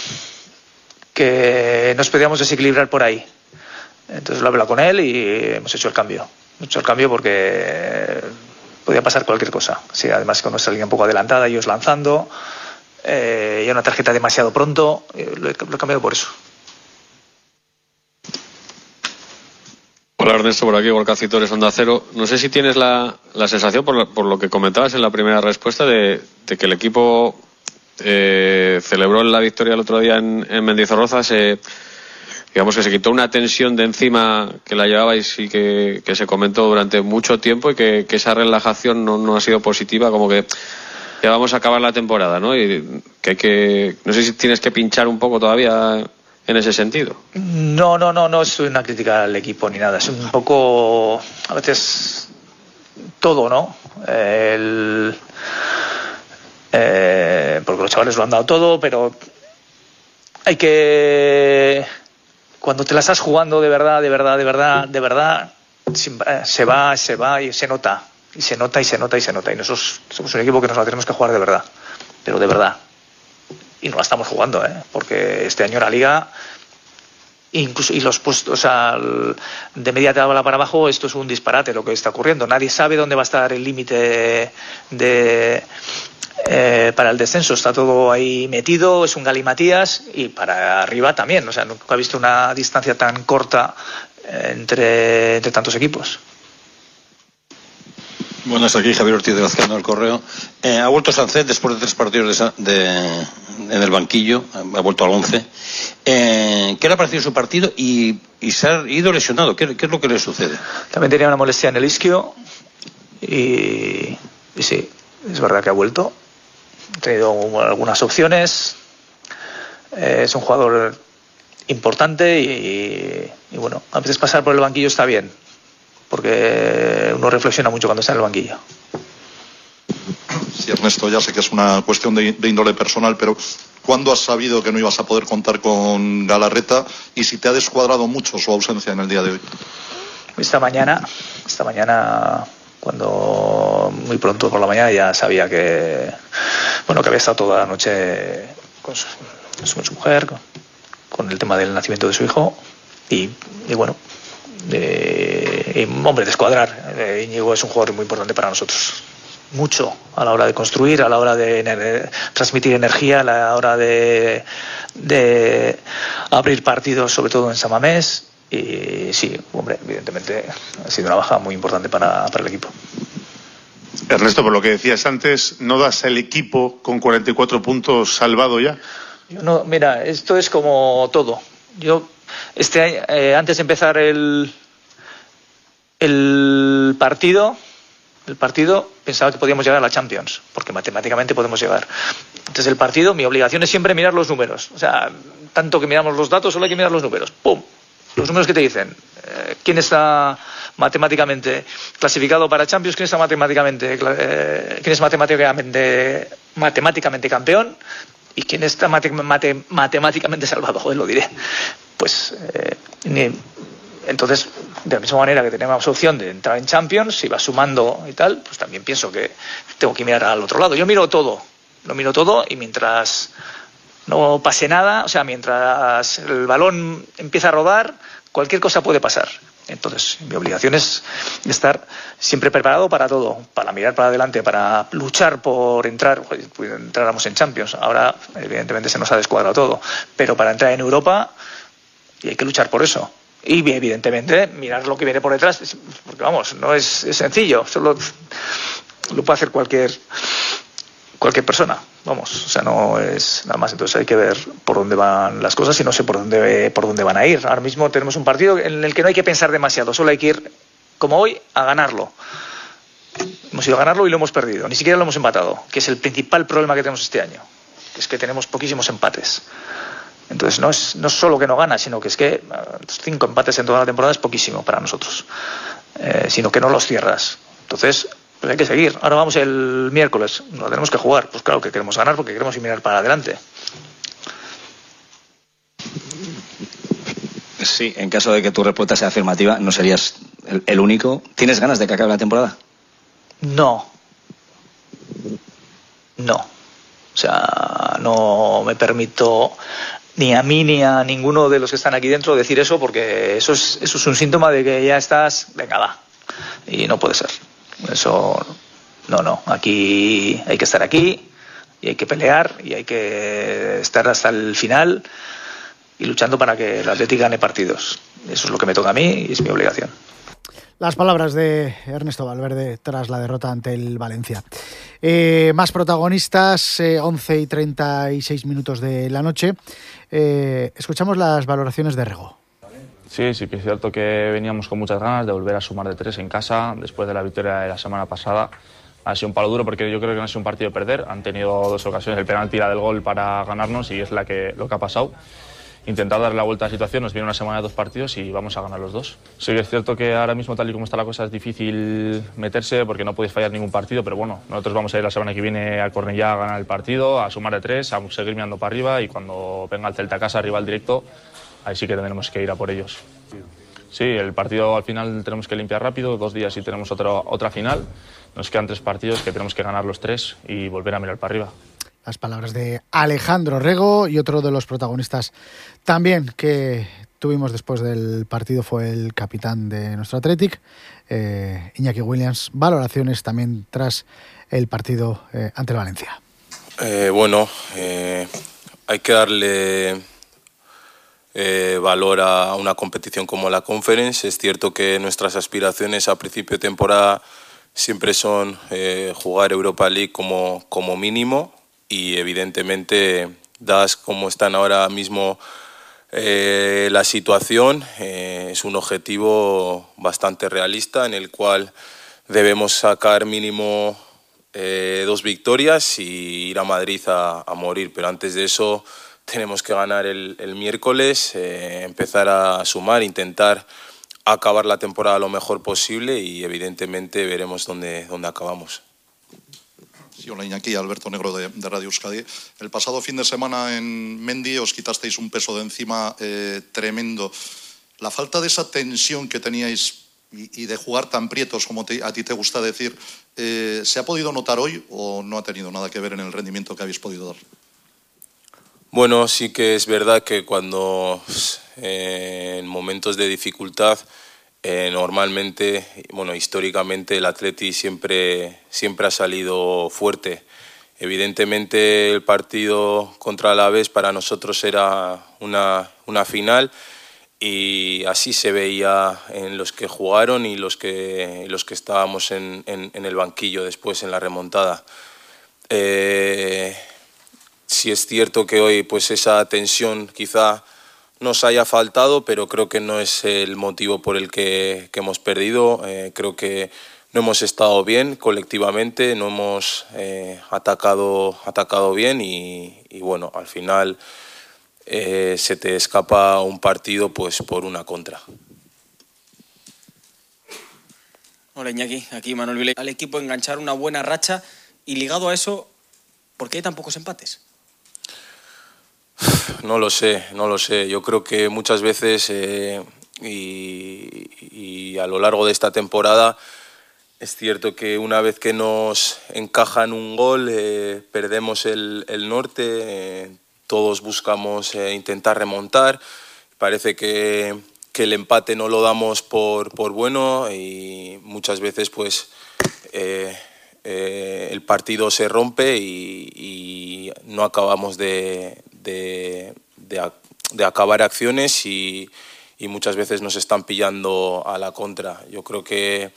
que nos podíamos desequilibrar por ahí. Entonces lo he hablado con él y hemos hecho el cambio. Hemos hecho el cambio porque podía pasar cualquier cosa. Sí, además con nuestra línea un poco adelantada, ellos lanzando. Eh, y una tarjeta demasiado pronto, eh, lo, he, lo he cambiado por eso. Hola Ernesto, por aquí, Volcacitores, Onda Cero. No sé si tienes la, la sensación, por lo, por lo que comentabas en la primera respuesta, de, de que el equipo eh, celebró la victoria el otro día en, en Mendizorroza, se, digamos que se quitó una tensión de encima que la llevabais y que, que se comentó durante mucho tiempo, y que, que esa relajación no, no ha sido positiva, como que ya vamos a acabar la temporada, ¿no? Y que hay que, no sé si tienes que pinchar un poco todavía en ese sentido. No, no, no, no es una crítica al equipo ni nada, es un poco, a veces, todo, ¿no? El, eh, porque los chavales lo han dado todo, pero hay que, cuando te la estás jugando de verdad, de verdad, de verdad, de verdad, se va, se va y se nota. Y se nota y se nota y se nota. Y nosotros somos un equipo que nos la tenemos que jugar de verdad. Pero de verdad. Y no la estamos jugando, ¿eh? Porque este año la Liga, incluso y los puestos, o sea, de media tabla para abajo, esto es un disparate lo que está ocurriendo. Nadie sabe dónde va a estar el límite de, eh, para el descenso. Está todo ahí metido, es un galimatías. Y para arriba también. O sea, nunca he visto una distancia tan corta entre, entre tantos equipos. Buenas, aquí Javier Ortiz de Lazcano del Correo. Eh, ha vuelto Sancet después de tres partidos de, de, en el banquillo, ha vuelto al once. Eh, ¿Qué le ha parecido su partido y, y se ha ido lesionado? ¿Qué, ¿Qué es lo que le sucede? También tenía una molestia en el isquio y, y sí, es verdad que ha vuelto. Ha tenido algunas opciones. Eh, es un jugador importante y, y bueno, a veces pasar por el banquillo está bien, porque uno reflexiona mucho cuando está en el banquillo. Sí, Ernesto, ya sé que es una cuestión de, de índole personal, pero ¿cuándo has sabido que no ibas a poder contar con Galarreta y si te ha descuadrado mucho su ausencia en el día de hoy? Esta mañana, esta mañana, cuando muy pronto por la mañana ya sabía que, bueno, que había estado toda la noche con su, con su mujer, con, con el tema del nacimiento de su hijo y, y bueno, de, y, hombre, descuadrar. Eh, Íñigo es un jugador muy importante para nosotros. Mucho a la hora de construir, a la hora de ener- transmitir energía, a la hora de, de abrir partidos, sobre todo en San Mamés. Y sí, hombre, evidentemente ha sido una baja muy importante para, para el equipo. Ernesto, por lo que decías antes, ¿no das el equipo con cuarenta y cuatro puntos salvado ya? Yo no, mira, esto es como todo. Yo este año, eh, antes de empezar el el partido el partido pensaba que podíamos llegar a la Champions, porque matemáticamente podemos llegar. Entonces el partido, mi obligación es siempre mirar los números. O sea, tanto que miramos los datos, solo hay que mirar los números. ¡Pum! Los números que te dicen eh, quién está matemáticamente clasificado para Champions, quién está matemáticamente eh, quién es matemáticamente matemáticamente campeón y quién está mate, mate, matemáticamente salvado. Joder, lo diré. Pues eh, ni, entonces De la misma manera que tenemos opción de entrar en Champions, si va sumando y tal, pues también pienso que tengo que mirar al otro lado. Yo miro todo, lo miro todo y mientras no pase nada, o sea, mientras el balón empieza a rodar, cualquier cosa puede pasar. Entonces, mi obligación es estar siempre preparado para todo, para mirar para adelante, para luchar por entrar, pues entráramos en Champions. Ahora, evidentemente, se nos ha descuadrado todo, pero para entrar en Europa, y hay que luchar por eso. Y, evidentemente, mirar lo que viene por detrás, porque, vamos, no es, es sencillo, solo lo puede hacer cualquier, cualquier persona. Vamos, o sea, no es nada más. Entonces hay que ver por dónde van las cosas y no sé por dónde por dónde van a ir. Ahora mismo tenemos un partido en el que no hay que pensar demasiado, solo hay que ir, como hoy, a ganarlo. Hemos ido a ganarlo y lo hemos perdido, ni siquiera lo hemos empatado, que es el principal problema que tenemos este año, que es que tenemos poquísimos empates. Entonces no es, no es solo que no gana, sino que es que cinco empates en toda la temporada es poquísimo para nosotros, eh, sino que no los cierras. Entonces, pues hay que seguir. Ahora vamos el miércoles, lo tenemos que jugar. Pues claro que queremos ganar porque queremos ir mirar para adelante. Sí, en caso de que tu respuesta sea afirmativa, no serías el, el único. ¿Tienes ganas de que acabe la temporada? No. No. O sea, no me permito ni a mí ni a ninguno de los que están aquí dentro decir eso, porque eso es, eso es un síntoma de que ya estás, venga, va. Y no puede ser. Eso, no, no, aquí hay que estar aquí y hay que pelear y hay que estar hasta el final y luchando para que el Athletic gane partidos. Eso es lo que me toca a mí y es mi obligación. Las palabras de Ernesto Valverde tras la derrota ante el Valencia. Eh, más protagonistas, eh, once y treinta y seis minutos de la noche. Eh, escuchamos las valoraciones de Rego. Sí, sí que es cierto que veníamos con muchas ganas de volver a sumar de tres en casa después de la victoria de la semana pasada. Ha sido un palo duro porque yo creo que no ha sido un partido de perder. Han tenido dos ocasiones, el penalti del gol para ganarnos y es la que, lo que ha pasado. Intentar darle la vuelta a la situación, nos viene una semana de dos partidos y vamos a ganar los dos. Sí que es cierto que ahora mismo, tal y como está la cosa, es difícil meterse porque no podéis fallar ningún partido, pero bueno, nosotros vamos a ir la semana que viene a Cornellá a ganar el partido, a sumar de tres, a seguir mirando para arriba y cuando venga el Celta a casa, rival directo, ahí sí que tendremos que ir a por ellos. Sí, el partido al final tenemos que limpiar rápido, dos días y tenemos otro, otra final. Nos quedan tres partidos que tenemos que ganar los tres y volver a mirar para arriba. Las palabras de Alejandro Rego y otro de los protagonistas también que tuvimos después del partido fue el capitán de nuestro Athletic, eh, Iñaki Williams. Valoraciones también tras el partido eh, ante el Valencia. Eh, bueno, eh, hay que darle eh, valor a una competición como la Conference. Es cierto que nuestras aspiraciones a principio de temporada siempre son eh, jugar Europa League como, como mínimo. Y evidentemente, dadas como están ahora mismo eh, la situación, eh, es un objetivo bastante realista en el cual debemos sacar mínimo eh, dos victorias y ir a Madrid a, a morir. Pero antes de eso tenemos que ganar el, el miércoles, eh, empezar a sumar, intentar acabar la temporada lo mejor posible y evidentemente veremos dónde, dónde acabamos. Sí, hola Iñaki, Alberto Negro de, de Radio Euskadi. El pasado fin de semana en Mendy os quitasteis un peso de encima eh, tremendo. La falta de esa tensión que teníais y, y de jugar tan prietos como te, a ti te gusta decir, eh, ¿se ha podido notar hoy o no ha tenido nada que ver en el rendimiento que habéis podido dar? Bueno, sí que es verdad que cuando eh, en momentos de dificultad Eh, normalmente, bueno, históricamente el Atleti siempre, siempre ha salido fuerte. Evidentemente el partido contra el Alavés para nosotros era una, una final y así se veía en los que jugaron y los que, los que estábamos en, en, en el banquillo después en la remontada. Eh, sí es cierto que hoy pues esa tensión quizá nos haya faltado, pero creo que no es el motivo por el que, que hemos perdido. Eh, creo que no hemos estado bien colectivamente, no hemos eh, atacado, atacado bien y, y bueno, al final eh, se te escapa un partido pues por una contra. Hola Iñaki, aquí Manuel Vile. Al equipo enganchar una buena racha y ligado a eso, ¿por qué hay tan pocos empates? No lo sé, no lo sé. Yo creo que muchas veces eh, y, y a lo largo de esta temporada es cierto que una vez que nos encajan un gol eh, perdemos el, el norte, eh, todos buscamos eh, intentar remontar, parece que, que el empate no lo damos por, por bueno y muchas veces pues eh, eh, el partido se rompe y, y no acabamos de, de, de, de acabar acciones y, y muchas veces nos están pillando a la contra. Yo creo que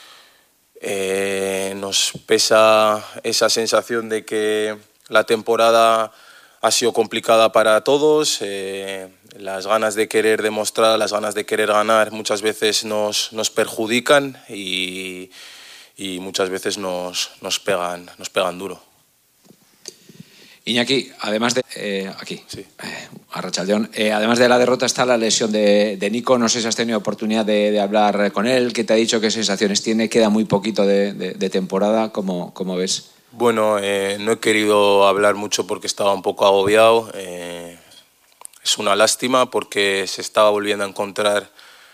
Eh, nos pesa esa sensación de que la temporada ha sido complicada para todos, eh, las ganas de querer demostrar, las ganas de querer ganar muchas veces nos, nos perjudican y, y muchas veces nos, nos, pegan, nos pegan duro. Iñaki, además de eh, aquí, sí. eh, Arratsaldeon, eh, además de la derrota está la lesión de, de Nico. No sé si has tenido oportunidad de, de hablar con él, qué te ha dicho, qué sensaciones tiene, queda muy poquito de, de, de temporada, ¿cómo, cómo ves? Bueno, eh, no he querido hablar mucho porque estaba un poco agobiado. Eh, es una lástima porque se estaba volviendo a encontrar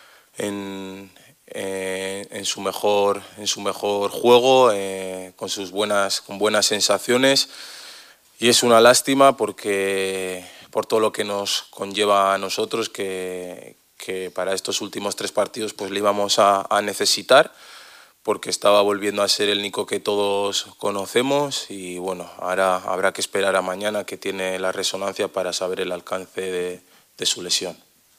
en, eh, en su mejor, en su mejor juego, eh, con sus buenas, con buenas sensaciones. Y es una lástima porque por todo lo que nos conlleva a nosotros, que, que para estos últimos tres partidos pues le íbamos a, a necesitar, porque estaba volviendo a ser el Nico que todos conocemos y bueno, ahora habrá que esperar a mañana que tiene la resonancia para saber el alcance de, de su lesión.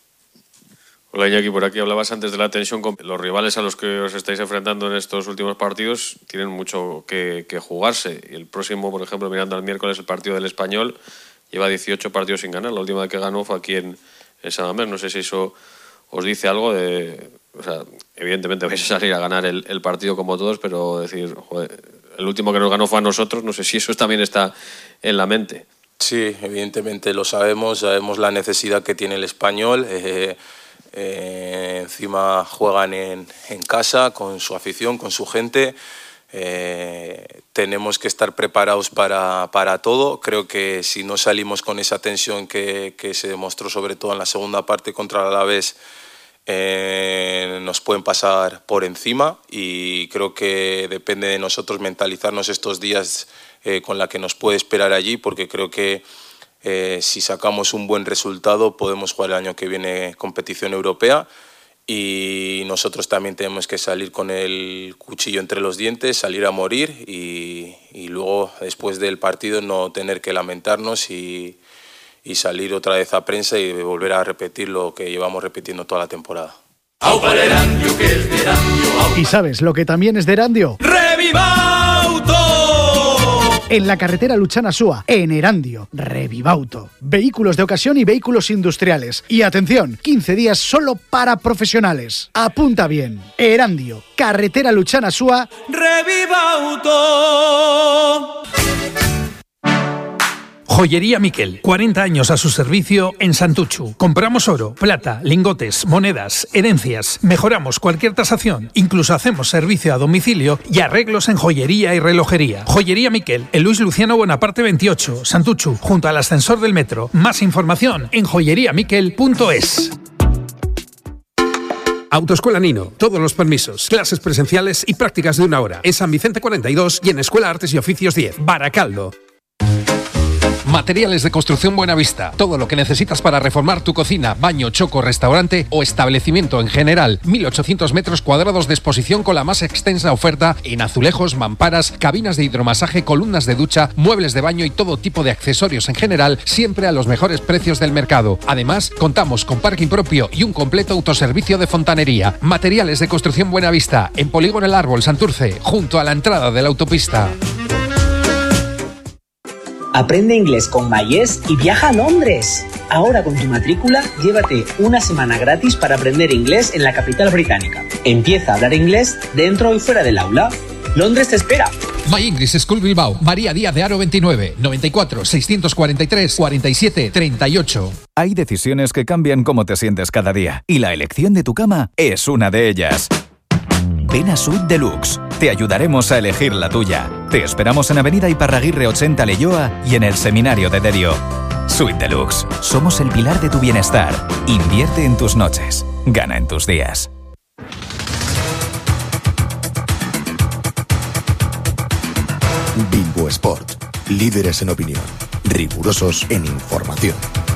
Hola Iñaki, por aquí hablabas antes de la tensión con los rivales a los que os estáis enfrentando en estos últimos partidos, tienen mucho que, que jugarse. Y el próximo, por ejemplo, mirando al miércoles, el partido del Español, lleva dieciocho partidos sin ganar. La última vez que ganó fue aquí en, en San Mamés. No sé si eso os dice algo de... O sea, evidentemente vais a salir a ganar el, el partido como todos, pero decir, joder, el último que nos ganó fue a nosotros, no sé si eso también está en la mente. Sí, evidentemente lo sabemos, sabemos la necesidad que tiene el Español. Eh, Eh, encima juegan en, en casa con su afición, con su gente. Eh, tenemos que estar preparados para, para todo. Creo que si no salimos con esa tensión que, que se demostró sobre todo en la segunda parte contra el Alavés, eh, nos pueden pasar por encima y creo que depende de nosotros mentalizarnos estos días eh, con la que nos puede esperar allí, porque creo que Eh, si sacamos un buen resultado podemos jugar el año que viene competición europea y nosotros también tenemos que salir con el cuchillo entre los dientes, salir a morir y, y luego después del partido no tener que lamentarnos y, y salir otra vez a prensa y volver a repetir lo que llevamos repitiendo toda la temporada. ¿Y sabes lo que también es de Erandio? ¡Revivauto! En la carretera Luchana-Súa, en Erandio, Revivauto. Vehículos de ocasión y vehículos industriales. Y atención, quince días solo para profesionales. Apunta bien. Erandio, carretera Luchana-Súa. ¡Revivauto! Joyería Miquel, cuarenta años a su servicio en Santuchu. Compramos oro, plata, lingotes, monedas, herencias. Mejoramos cualquier tasación. Incluso hacemos servicio a domicilio y arreglos en joyería y relojería. Joyería Miquel, en Luis Luciano Bonaparte veintiocho, Santuchu, junto al ascensor del metro. Más información en joyería miquel punto es. Autoescuela Nino, todos los permisos, clases presenciales y prácticas de una hora. En San Vicente cuarenta y dos y en Escuela Artes y Oficios diez, Baracaldo. Materiales de Construcción Buenavista. Todo lo que necesitas para reformar tu cocina, baño, choco, restaurante o establecimiento en general. mil ochocientos metros cuadrados de exposición con la más extensa oferta en azulejos, mamparas, cabinas de hidromasaje, columnas de ducha, muebles de baño y todo tipo de accesorios en general, siempre a los mejores precios del mercado. Además, contamos con parking propio y un completo autoservicio de fontanería. Materiales de Construcción Buenavista, en Polígono El Árbol, Santurce, junto a la entrada de la autopista. Aprende inglés con Mayés y viaja a Londres. Ahora con tu matrícula, llévate una semana gratis para aprender inglés en la capital británica. Empieza a hablar inglés dentro y fuera del aula. Londres te espera. My English School Bilbao, María Díaz de Haro veintinueve, noventa y cuatro, seiscientos cuarenta y tres, cuarenta y siete, treinta y ocho. Hay decisiones que cambian cómo te sientes cada día, y la elección de tu cama es una de ellas. Ven a Suite Deluxe. Te ayudaremos a elegir la tuya. Te esperamos en Avenida Iparraguirre ochenta Leioa y en el Seminario de Derio. Suite Deluxe. Somos el pilar de tu bienestar. Invierte en tus noches. gana en tus días. Bilbo Sport, líderes en opinión, rigurosos en información.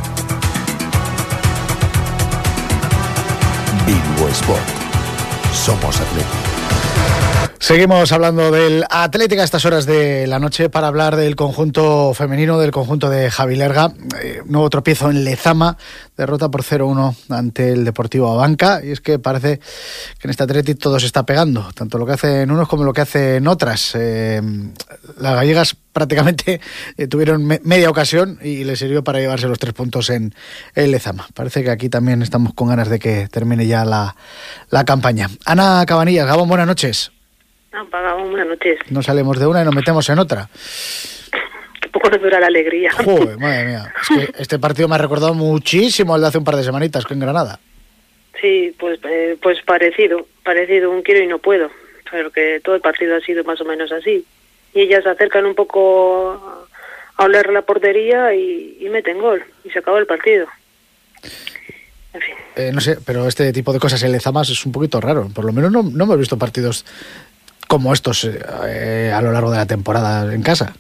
Bilbo Sport, somos Atlético. Seguimos hablando del Atlético a estas horas de la noche para hablar del conjunto femenino, del conjunto de Javi Lerga. Eh, nuevo tropiezo en Lezama, derrota por cero uno ante el Deportivo Abanca. Y es que parece que en este Atlético todo se está pegando, tanto lo que hacen unos como lo que hacen otras. Eh, las gallegas prácticamente eh, tuvieron me- media ocasión y les sirvió para llevarse los tres puntos en, en Lezama. Parece que aquí también estamos con ganas de que termine ya la, la campaña. Ana Cabanillas, Gabón, buenas noches. No, Gabón, buenas noches. No salimos de una y nos metemos en otra. Que poco nos dura la alegría. Joder, madre mía. Es que este partido me ha recordado muchísimo al de hace un par de semanitas en Granada. Sí, pues eh, pues parecido, parecido, un quiero y no puedo. Pero que todo el partido ha sido más o menos así. Y ellas se acercan un poco a oler la portería y, y meten gol. Y se acabó el partido. En fin. Eh, no sé, pero este tipo de cosas en Lezamas es un poquito raro. Por lo menos no, no hemos visto partidos como estos eh, a lo largo de la temporada en casa.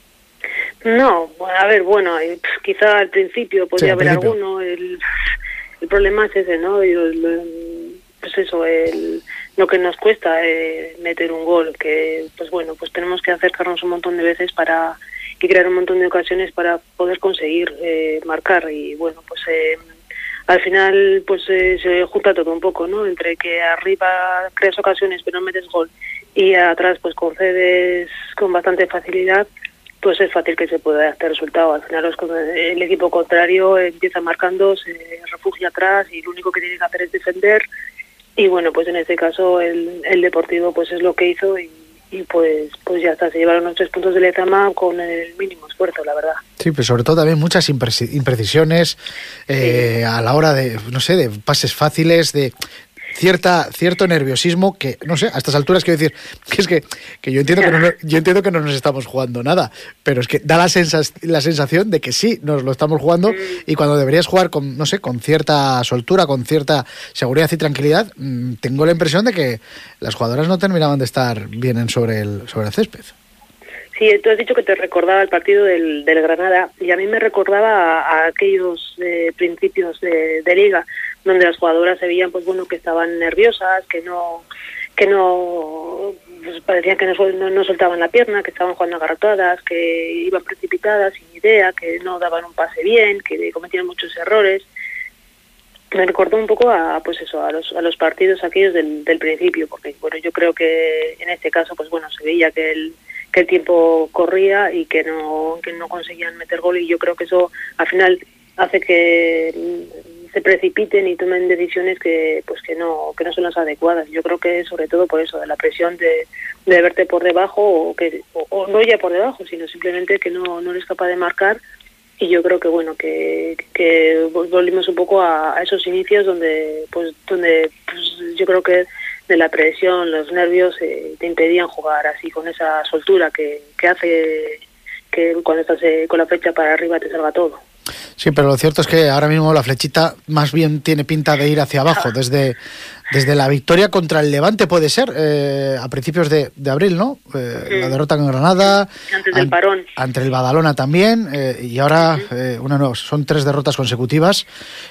No, a ver, bueno, eh, quizá al principio podría Sí, al haber principio. alguno. El, el problema es ese, ¿no? Y el- pues eso, el, lo que nos cuesta eh, meter un gol, que pues bueno, pues tenemos que acercarnos un montón de veces para y crear un montón de ocasiones para poder conseguir eh, marcar. Y bueno, pues eh, al final pues eh, se junta todo un poco, ¿no? Entre que arriba creas ocasiones pero no metes gol y atrás pues concedes con bastante facilidad, pues es fácil que se pueda hacer resultado. Al final los, el equipo contrario empieza marcando, se refugia atrás y lo único que tiene que hacer es defender. Y bueno, pues en este caso el, el Deportivo pues es lo que hizo y, y pues pues ya está, se llevaron los tres puntos de Lezama con el mínimo esfuerzo, la verdad. Sí, pero sobre todo también muchas impreci- imprecisiones eh, sí. a la hora de, no sé, de pases fáciles, de cierta cierto nerviosismo que, no sé, a estas alturas quiero decir, que es que, que yo entiendo que no, yo entiendo que no nos estamos jugando nada, pero es que da la, sensas, la sensación de que sí, nos lo estamos jugando y cuando deberías jugar con, no sé, con cierta soltura, con cierta seguridad y tranquilidad, mmm, tengo la impresión de que las jugadoras no terminaban de estar bien en sobre el, sobre el césped. Sí, tú has dicho que te recordaba el partido del, del Granada y a mí me recordaba a, a aquellos eh, principios de, de liga donde las jugadoras se veían pues bueno que estaban nerviosas, que no que no pues, parecían que no, no, no soltaban la pierna, que estaban jugando agarrotadas, que iban precipitadas sin idea, que no daban un pase bien, que cometían muchos errores. Me recordó un poco a pues eso a los a los partidos aquellos del, del principio, porque bueno, yo creo que en este caso pues bueno se veía que el que el tiempo corría y que no que no conseguían meter gol, y yo creo que eso al final hace que se precipiten y tomen decisiones que pues que no que no son las adecuadas. Yo creo que sobre todo por eso, de la presión de, de verte por debajo o que o, o no ya por debajo, sino simplemente que no no eres capaz de marcar. Y yo creo que bueno que, que volvimos un poco a, a esos inicios donde pues donde pues, yo creo que de la presión, los nervios eh, te impedían jugar así con esa soltura que, que hace que cuando estás eh, con la flecha para arriba te salga todo. Sí, pero lo cierto es que ahora mismo la flechita más bien tiene pinta de ir hacia abajo, desde, desde la victoria contra el Levante puede ser, eh, a principios de, de abril, ¿no? Eh, sí. La derrota en Granada. Antes del an, parón. Ante el Badalona también, eh, y ahora eh, una no, son tres derrotas consecutivas.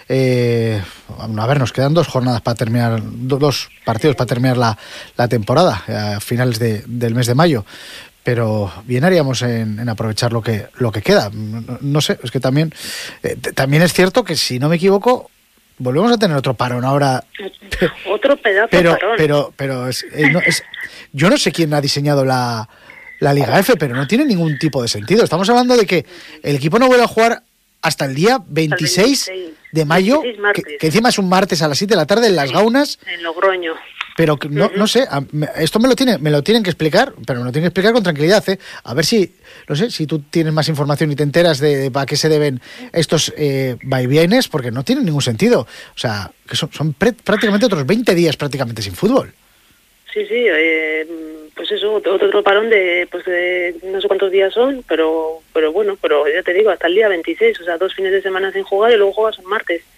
Eh, a ver, nos quedan dos jornadas para terminar, dos partidos para terminar la, la temporada, a finales de, del mes de mayo. Pero bien haríamos en, en aprovechar lo que lo que queda. No, no sé, es que también eh, t- también es cierto que, si no me equivoco, volvemos a tener otro parón ahora. Otro pedazo pero, de parón. Pero, pero es, eh, no, es, yo no sé quién ha diseñado la, la Liga F, pero no tiene ningún tipo de sentido. Estamos hablando de que el equipo no vuelve a jugar hasta el día veintiséis de mayo, que, que encima es un martes a las siete de la tarde en Las Gaunas. En Logroño. Pero no, no sé, esto me lo tiene, me lo tienen que explicar, pero me lo tienen que explicar con tranquilidad, ¿eh? A ver si, no sé, si tú tienes más información y te enteras de, de a qué se deben estos eh, vaivienes, porque no tienen ningún sentido. O sea, que son, son pre- prácticamente otros veinte días prácticamente sin fútbol. Sí, sí, eh, pues eso, otro, otro parón de, pues de no sé cuántos días son, pero pero bueno, pero ya te digo, hasta el día veintiséis, o sea, dos fines de semana sin jugar y luego juegas un martes.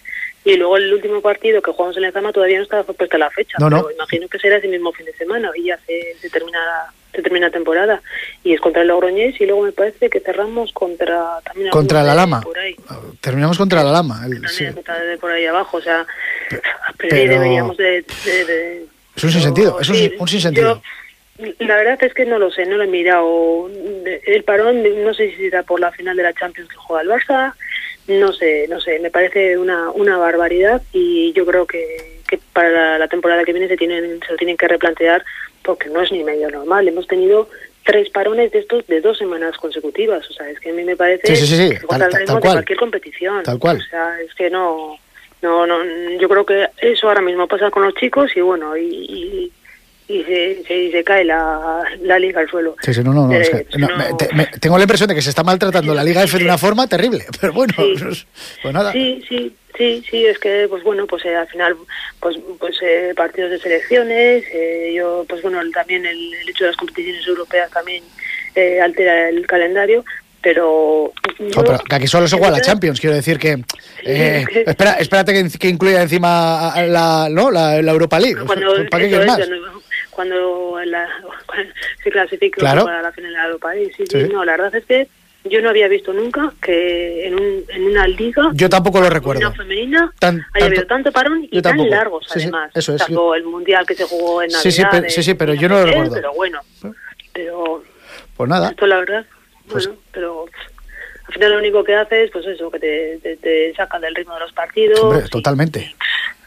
Y luego el último partido que jugamos en Lezama todavía no estaba puesta la fecha, no, no. pero imagino que será ese mismo fin de semana y ya se, se termina se termina la temporada. Y es contra el Logroñés y luego me parece que cerramos contra... también contra la Lama. Por ahí. Terminamos contra la Lama. El, sí. de por ahí abajo, o sea, pero, pero deberíamos de... de, de es un sinsentido, es un, sí, un sinsentido. Yo, la verdad es que no lo sé, no lo he mirado. El parón, no sé si será por la final de la Champions que juega el Barça, no sé, no sé, me parece una una barbaridad y yo creo que, que para la, la temporada que viene se tienen se lo tienen que replantear porque no es ni medio normal. Hemos tenido tres parones de estos de dos semanas consecutivas, o sea, es que a mí me parece sí, sí, sí, sí. que tal, tal, tal cual. De cualquier competición. Tal cual. O sea, es que no, no, no, yo creo que eso ahora mismo pasa con los chicos y bueno, y, y y se, se, se cae la, la liga al suelo. Sí, sí, no, no, no, eh, es que, no, no... Me, te, me, tengo la impresión de que se está maltratando sí, la Liga F de una forma terrible, pero bueno, sí. pues, pues nada. Sí, sí, sí, sí, es que, pues bueno, pues eh, al final, pues pues eh, partidos de selecciones, eh, yo, pues bueno, también el, el hecho de las competiciones europeas también eh, altera el calendario, pero... No, pero que aquí solo se juega la Champions, quiero decir que... Eh, sí, espera, espérate que, que incluya encima la, ¿no? la, la Europa League. Cuando, ¿Para qué quieres más? Cuando, la, cuando se clasifique claro. para la final de la Europa League. Sí, sí, sí, no, la verdad es que yo no había visto nunca que en, un, en una liga... Yo tampoco lo recuerdo. Una femenina tan, haya tanto, habido tanto parón y tan largos, sí, además. Sí, eso es. Tanto el Mundial que se jugó en Navidad. Sí, sí, pero, sí, sí, pero yo no lo recuerdo. Pero bueno, pero... Pues nada. Esto la verdad, pues, bueno, pero... Al final lo único que hace es, pues eso, que te, te, te saca del ritmo de los partidos. Hombre, y, totalmente.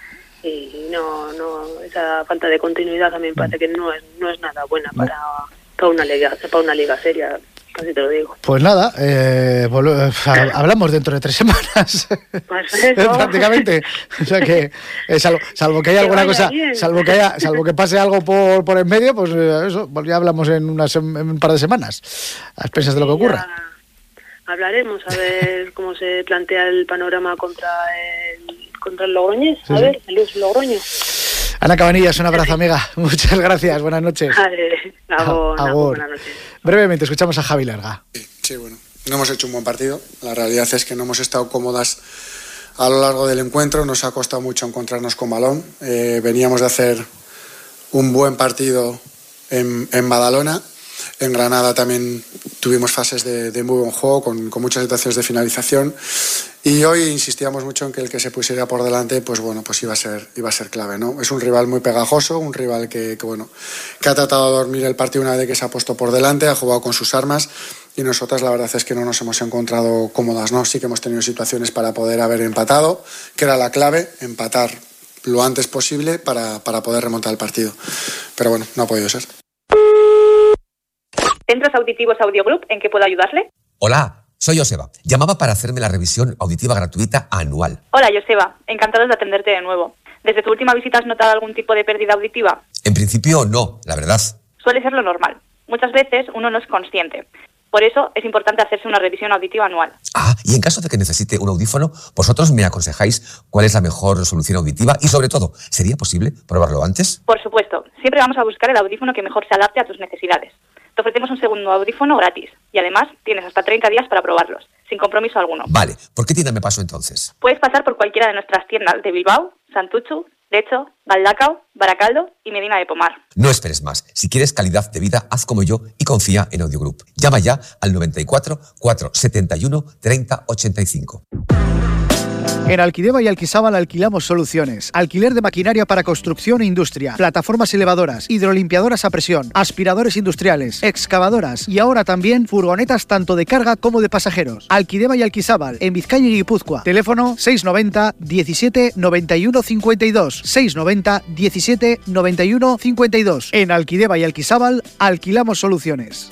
Y no, no, esa falta de continuidad también parece que no es, no es nada buena no. para, para una liga, para una liga seria. Así te lo digo. Pues nada, eh, hablamos dentro de tres semanas. Pues eso. Prácticamente. O sea que, eh, salvo, salvo que haya alguna cosa, bien. salvo que haya, salvo que pase algo por, por en medio, pues eh, eso, ya hablamos en, unas, en un par de semanas, a expensas de lo que ocurra. Ya hablaremos a ver cómo se plantea el panorama contra el contra el Logroñés. A sí, ver, el Luz Logroño. Ana Cabanillas, un abrazo, amiga. Muchas gracias, buenas noches. Vale, agur, agur. Buenas noches. Brevemente, escuchamos a Javi Lerga. Sí, sí, bueno, no hemos hecho un buen partido. La realidad es que no hemos estado cómodas a lo largo del encuentro. Nos ha costado mucho encontrarnos con balón. Eh, veníamos de hacer un buen partido en, en Badalona. En Granada también tuvimos fases de, de muy buen juego, con, con muchas situaciones de finalización. Y hoy insistíamos mucho en que el que se pusiera por delante, pues bueno, pues iba a ser, iba a ser clave, ¿no? Es un rival muy pegajoso, un rival que, que bueno, que ha tratado de dormir el partido una vez que se ha puesto por delante, ha jugado con sus armas y nosotras la verdad es que no nos hemos encontrado cómodas, ¿no? Sí que hemos tenido situaciones para poder haber empatado, que era la clave, empatar lo antes posible para, para poder remontar el partido. Pero bueno, no ha podido ser. Centros Auditivos Audiogroup, ¿en qué puedo ayudarle? Hola, soy Joseba. Llamaba para hacerme la revisión auditiva gratuita anual. Hola, Joseba. Encantados de atenderte de nuevo. ¿Desde tu última visita has notado algún tipo de pérdida auditiva? En principio no, la verdad. Suele ser lo normal. Muchas veces uno no es consciente. Por eso es importante hacerse una revisión auditiva anual. Ah, y en caso de que necesite un audífono, vosotros me aconsejáis cuál es la mejor solución auditiva y sobre todo, ¿sería posible probarlo antes? Por supuesto. Siempre vamos a buscar el audífono que mejor se adapte a tus necesidades. Te ofrecemos un segundo audífono gratis y además tienes hasta treinta días para probarlos, sin compromiso alguno. Vale, ¿por qué tienda me paso entonces? Puedes pasar por cualquiera de nuestras tiendas de Bilbao, Santuchu, Lecho, Galdakao, Baracaldo y Medina de Pomar. No esperes más. Si quieres calidad de vida, haz como yo y confía en Audiogroup. Llama ya al noventa y cuatro, cuatrocientos setenta y uno, treinta ochenta y cinco. En Alquideva y Alquisábal alquilamos soluciones. Alquiler de maquinaria para construcción e industria, plataformas elevadoras, hidrolimpiadoras a presión, aspiradores industriales, excavadoras y ahora también furgonetas tanto de carga como de pasajeros. Alquideva y Alquisábal, en Vizcaya y Guipúzcoa. Teléfono seiscientos noventa, diecisiete, noventa y uno, cincuenta y dos. seiscientos noventa, diecisiete, noventa y uno, cincuenta y dos. En Alquideva y Alquisábal alquilamos soluciones.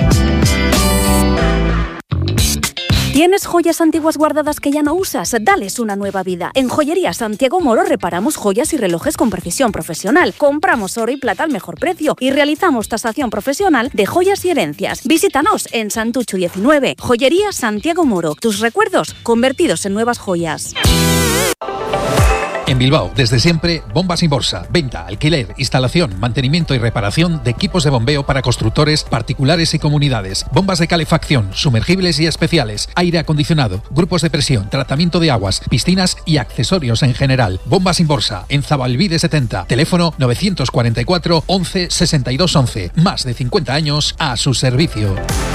¿Tienes joyas antiguas guardadas que ya no usas? Dales una nueva vida. En Joyería Santiago Moro reparamos joyas y relojes con precisión profesional. Compramos oro y plata al mejor precio y realizamos tasación profesional de joyas y herencias. Visítanos en Santuchu diecinueve. Joyería Santiago Moro. Tus recuerdos convertidos en nuevas joyas. En Bilbao, desde siempre, Bombas Inborsa. Venta, alquiler, instalación, mantenimiento y reparación de equipos de bombeo para constructores, particulares y comunidades. Bombas de calefacción, sumergibles y especiales, aire acondicionado, grupos de presión, tratamiento de aguas, piscinas y accesorios en general. Bombas Inborsa, en Zabalbide setenta. Teléfono novecientos cuarenta y cuatro, once, sesenta y dos once. Más de cincuenta años a su servicio.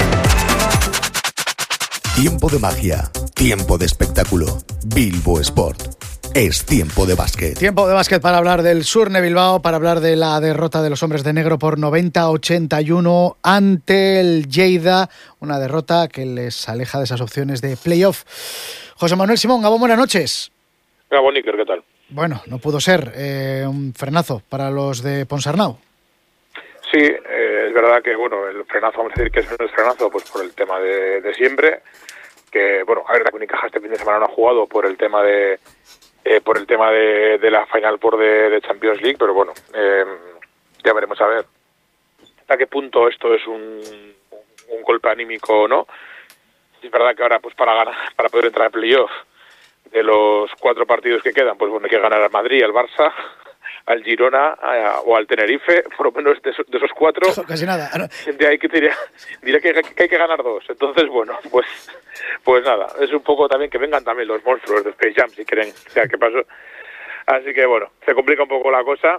Tiempo de magia, tiempo de espectáculo. Bilbo Sport. Es tiempo de básquet. Tiempo de básquet para hablar del Surne Bilbao, para hablar de la derrota de los hombres de negro por noventa a ochenta y uno ante el Lleida, una derrota que les aleja de esas opciones de playoff. José Manuel Simón, Gabón, buenas noches. Gabón, Iker, ¿qué tal? Bueno, no pudo ser eh, un frenazo para los de Ponsarnau. Sí, eh, es verdad que, bueno, el frenazo, vamos a decir que es un frenazo pues por el tema de, de siempre, que, bueno, a ver, la Unicaja este fin de semana no ha jugado por el tema de Eh, por el tema de, de la Final Four de, de Champions League, pero bueno, eh, ya veremos a ver hasta qué punto esto es un, un golpe anímico o no. Es verdad que ahora, pues para ganar, para poder entrar al playoff, de los cuatro partidos que quedan, pues bueno, hay que ganar al Madrid, al Barça, al Girona a, o al Tenerife, por lo menos de, de esos cuatro. Casi nada. De ahí que diría, diría que, que hay que ganar dos. Entonces, bueno, pues pues nada, es un poco también que vengan también los monstruos de Space Jam, si quieren, o sea, ¿qué pasó? Así que bueno, se complica un poco la cosa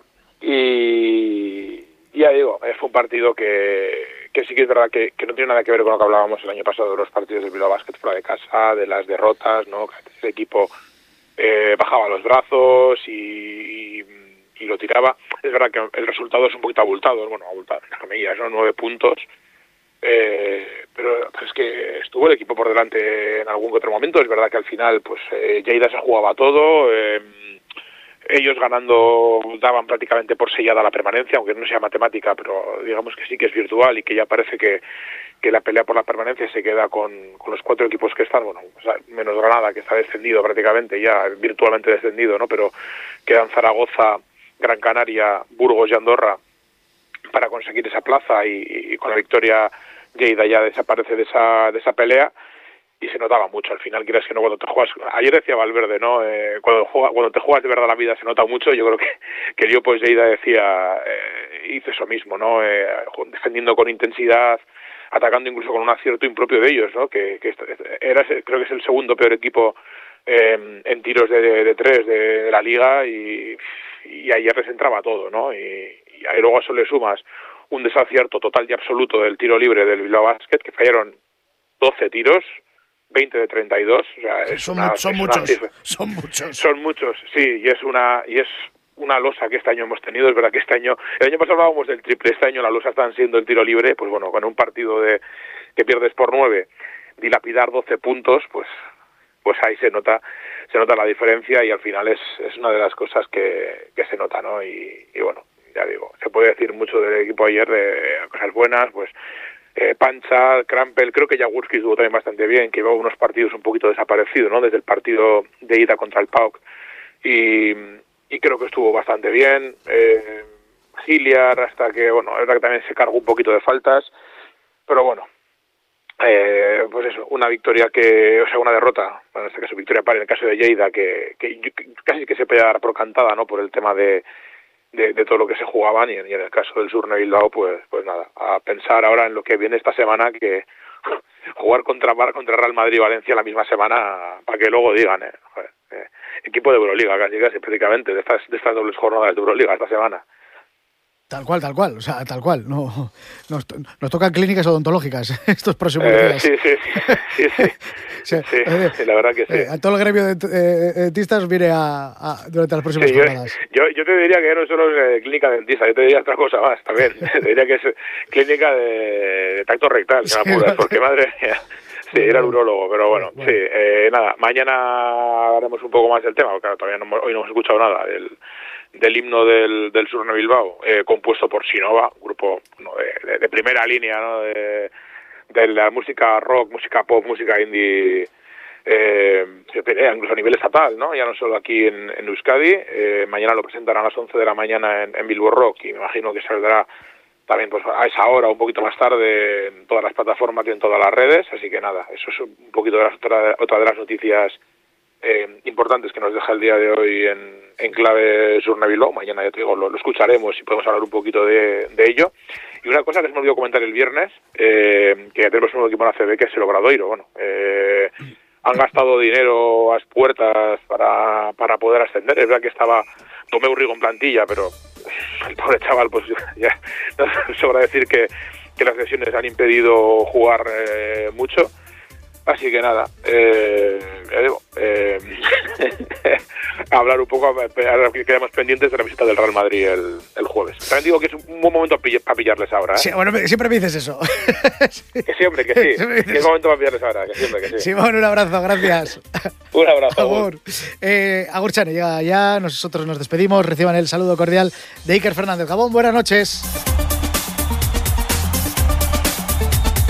y ya digo, fue un partido que, que sí que es verdad que, que no tiene nada que ver con lo que hablábamos el año pasado de los partidos del Bilbao Basket fuera de casa, de las derrotas, ¿no? Que ese equipo eh, bajaba los brazos y, y, y lo tiraba. Es verdad que el resultado es un poquito abultado, bueno, abultado, entre comillas, ¿no? Nueve puntos. Eh, pero, pero es que estuvo el equipo por delante en algún que otro momento. Es verdad que al final pues eh, Lleida se jugaba todo, eh, ellos ganando daban prácticamente por sellada la permanencia, aunque no sea matemática, pero digamos que sí que es virtual y que ya parece que, que la pelea por la permanencia se queda con, con los cuatro equipos que están, bueno, o sea, menos Granada, que está descendido prácticamente, ya virtualmente descendido, ¿no? Pero quedan Zaragoza, Gran Canaria, Burgos y Andorra para conseguir esa plaza y, y con la victoria Lleida ya desaparece de esa de esa pelea y se notaba mucho al final, quieras que no, cuando te juegas, ayer decía Valverde, ¿no? Eh, cuando juega, cuando te juegas de verdad la vida se nota mucho. Yo creo que que yo pues Lleida decía eh, hizo eso mismo, ¿no? Eh, defendiendo con intensidad, atacando incluso con un acierto impropio de ellos, ¿no? Que, que era, creo que es el segundo peor equipo eh, en tiros de, de, de tres de, de la liga y, y ayer les entraba todo, ¿no? Y, y luego a eso le sumas un desacierto total y absoluto del tiro libre del Bilbao Basket, que fallaron doce tiros, veinte de treinta y dos, o sea, es son, una, son es muchos, una son muchos. Son muchos, sí, y es una y es una losa que este año hemos tenido. Es verdad que este año, el año pasado hablábamos del triple, este año la losa están siendo el tiro libre, pues bueno, con un partido de que pierdes por nueve, dilapidar doce puntos, pues pues ahí se nota se nota la diferencia y al final es, es una de las cosas que, que se nota, ¿no? Y, y bueno, ya digo, se puede decir mucho del equipo ayer, de cosas buenas, pues eh, Pancha, Krampel, creo que Jaworski estuvo también bastante bien, que llevaba unos partidos un poquito desaparecidos, ¿no? Desde el partido de ida contra el P A O K, y, y creo que estuvo bastante bien. Eh, Hilliard, hasta que, bueno, es verdad que también se cargó un poquito de faltas, pero bueno, eh, pues eso, una victoria que, o sea, una derrota, bueno, en este caso victoria para en el caso de Lleida, que, que, que casi que se puede dar por cantada, ¿no? Por el tema de De, de todo lo que se jugaban y en, y en el caso del Surne Bilbao pues pues nada, a pensar ahora en lo que viene esta semana, que jugar contra contra Real Madrid y Valencia la misma semana, para que luego digan eh, joder, eh, equipo de Euroliga casi, casi prácticamente de estas de estas dobles jornadas de Euroliga esta semana. Tal cual, tal cual, o sea, tal cual. No, nos, nos tocan clínicas odontológicas estos próximos eh, días. Sí, sí, sí, sí, sí, sí, eh, sí, la verdad que sí. Eh, a todo el gremio de eh, dentistas viene a, a, durante las próximas sí, jornadas. Yo, yo, yo te diría que ya no solo es eh, clínica dentista, yo te diría otra cosa más también. Te diría que es clínica de, de tacto rectal, sí, me apuras, porque madre mía. Sí, era el urólogo, pero bueno, bueno. sí, eh, nada, mañana hablaremos un poco más del tema, porque claro, todavía no, hoy no hemos escuchado nada del, del himno del, del Surne Bilbao, eh, compuesto por Sinova, grupo bueno, de, de, de primera línea, ¿no? de, de la música rock, música pop, música indie, eh, se pelea incluso a nivel estatal, ¿no? Ya no solo aquí en, en Euskadi. Eh, mañana lo presentan a las once de la mañana en, en Bilbo Rock y me imagino que saldrá también pues a esa hora, un poquito más tarde, en todas las plataformas y en todas las redes. Así que nada, eso es un poquito de las, otra, otra de las noticias eh, importantes que nos deja el día de hoy en, en clave Surne Bilbao. Mañana, ya te digo, lo, lo escucharemos y podemos hablar un poquito de, de ello. Y una cosa que se me olvidó comentar el viernes, eh, que ya tenemos un nuevo equipo en A C B, que es el Obradoiro. Bueno, eh, han gastado dinero a las puertas para, para poder ascender. Es verdad que estaba Tomeu Rigo en plantilla, pero el pobre chaval, pues ya no sobra decir que, que las lesiones han impedido jugar eh, mucho. Así que nada, eh, eh, hablar un poco, ahora que quedamos pendientes de la visita del Real Madrid el, el jueves. También digo que es un buen momento para pillarles ahora, ¿eh? Sí, bueno, siempre me dices eso. Que siempre, que sí, que es momento para pillarles ahora, que siempre, que sí. Simón, un abrazo, gracias. Un abrazo, Agur. Eh, Agur Chane, llega ya, nosotros nos despedimos, reciban el saludo cordial de Iker Fernández Gabón, buenas noches.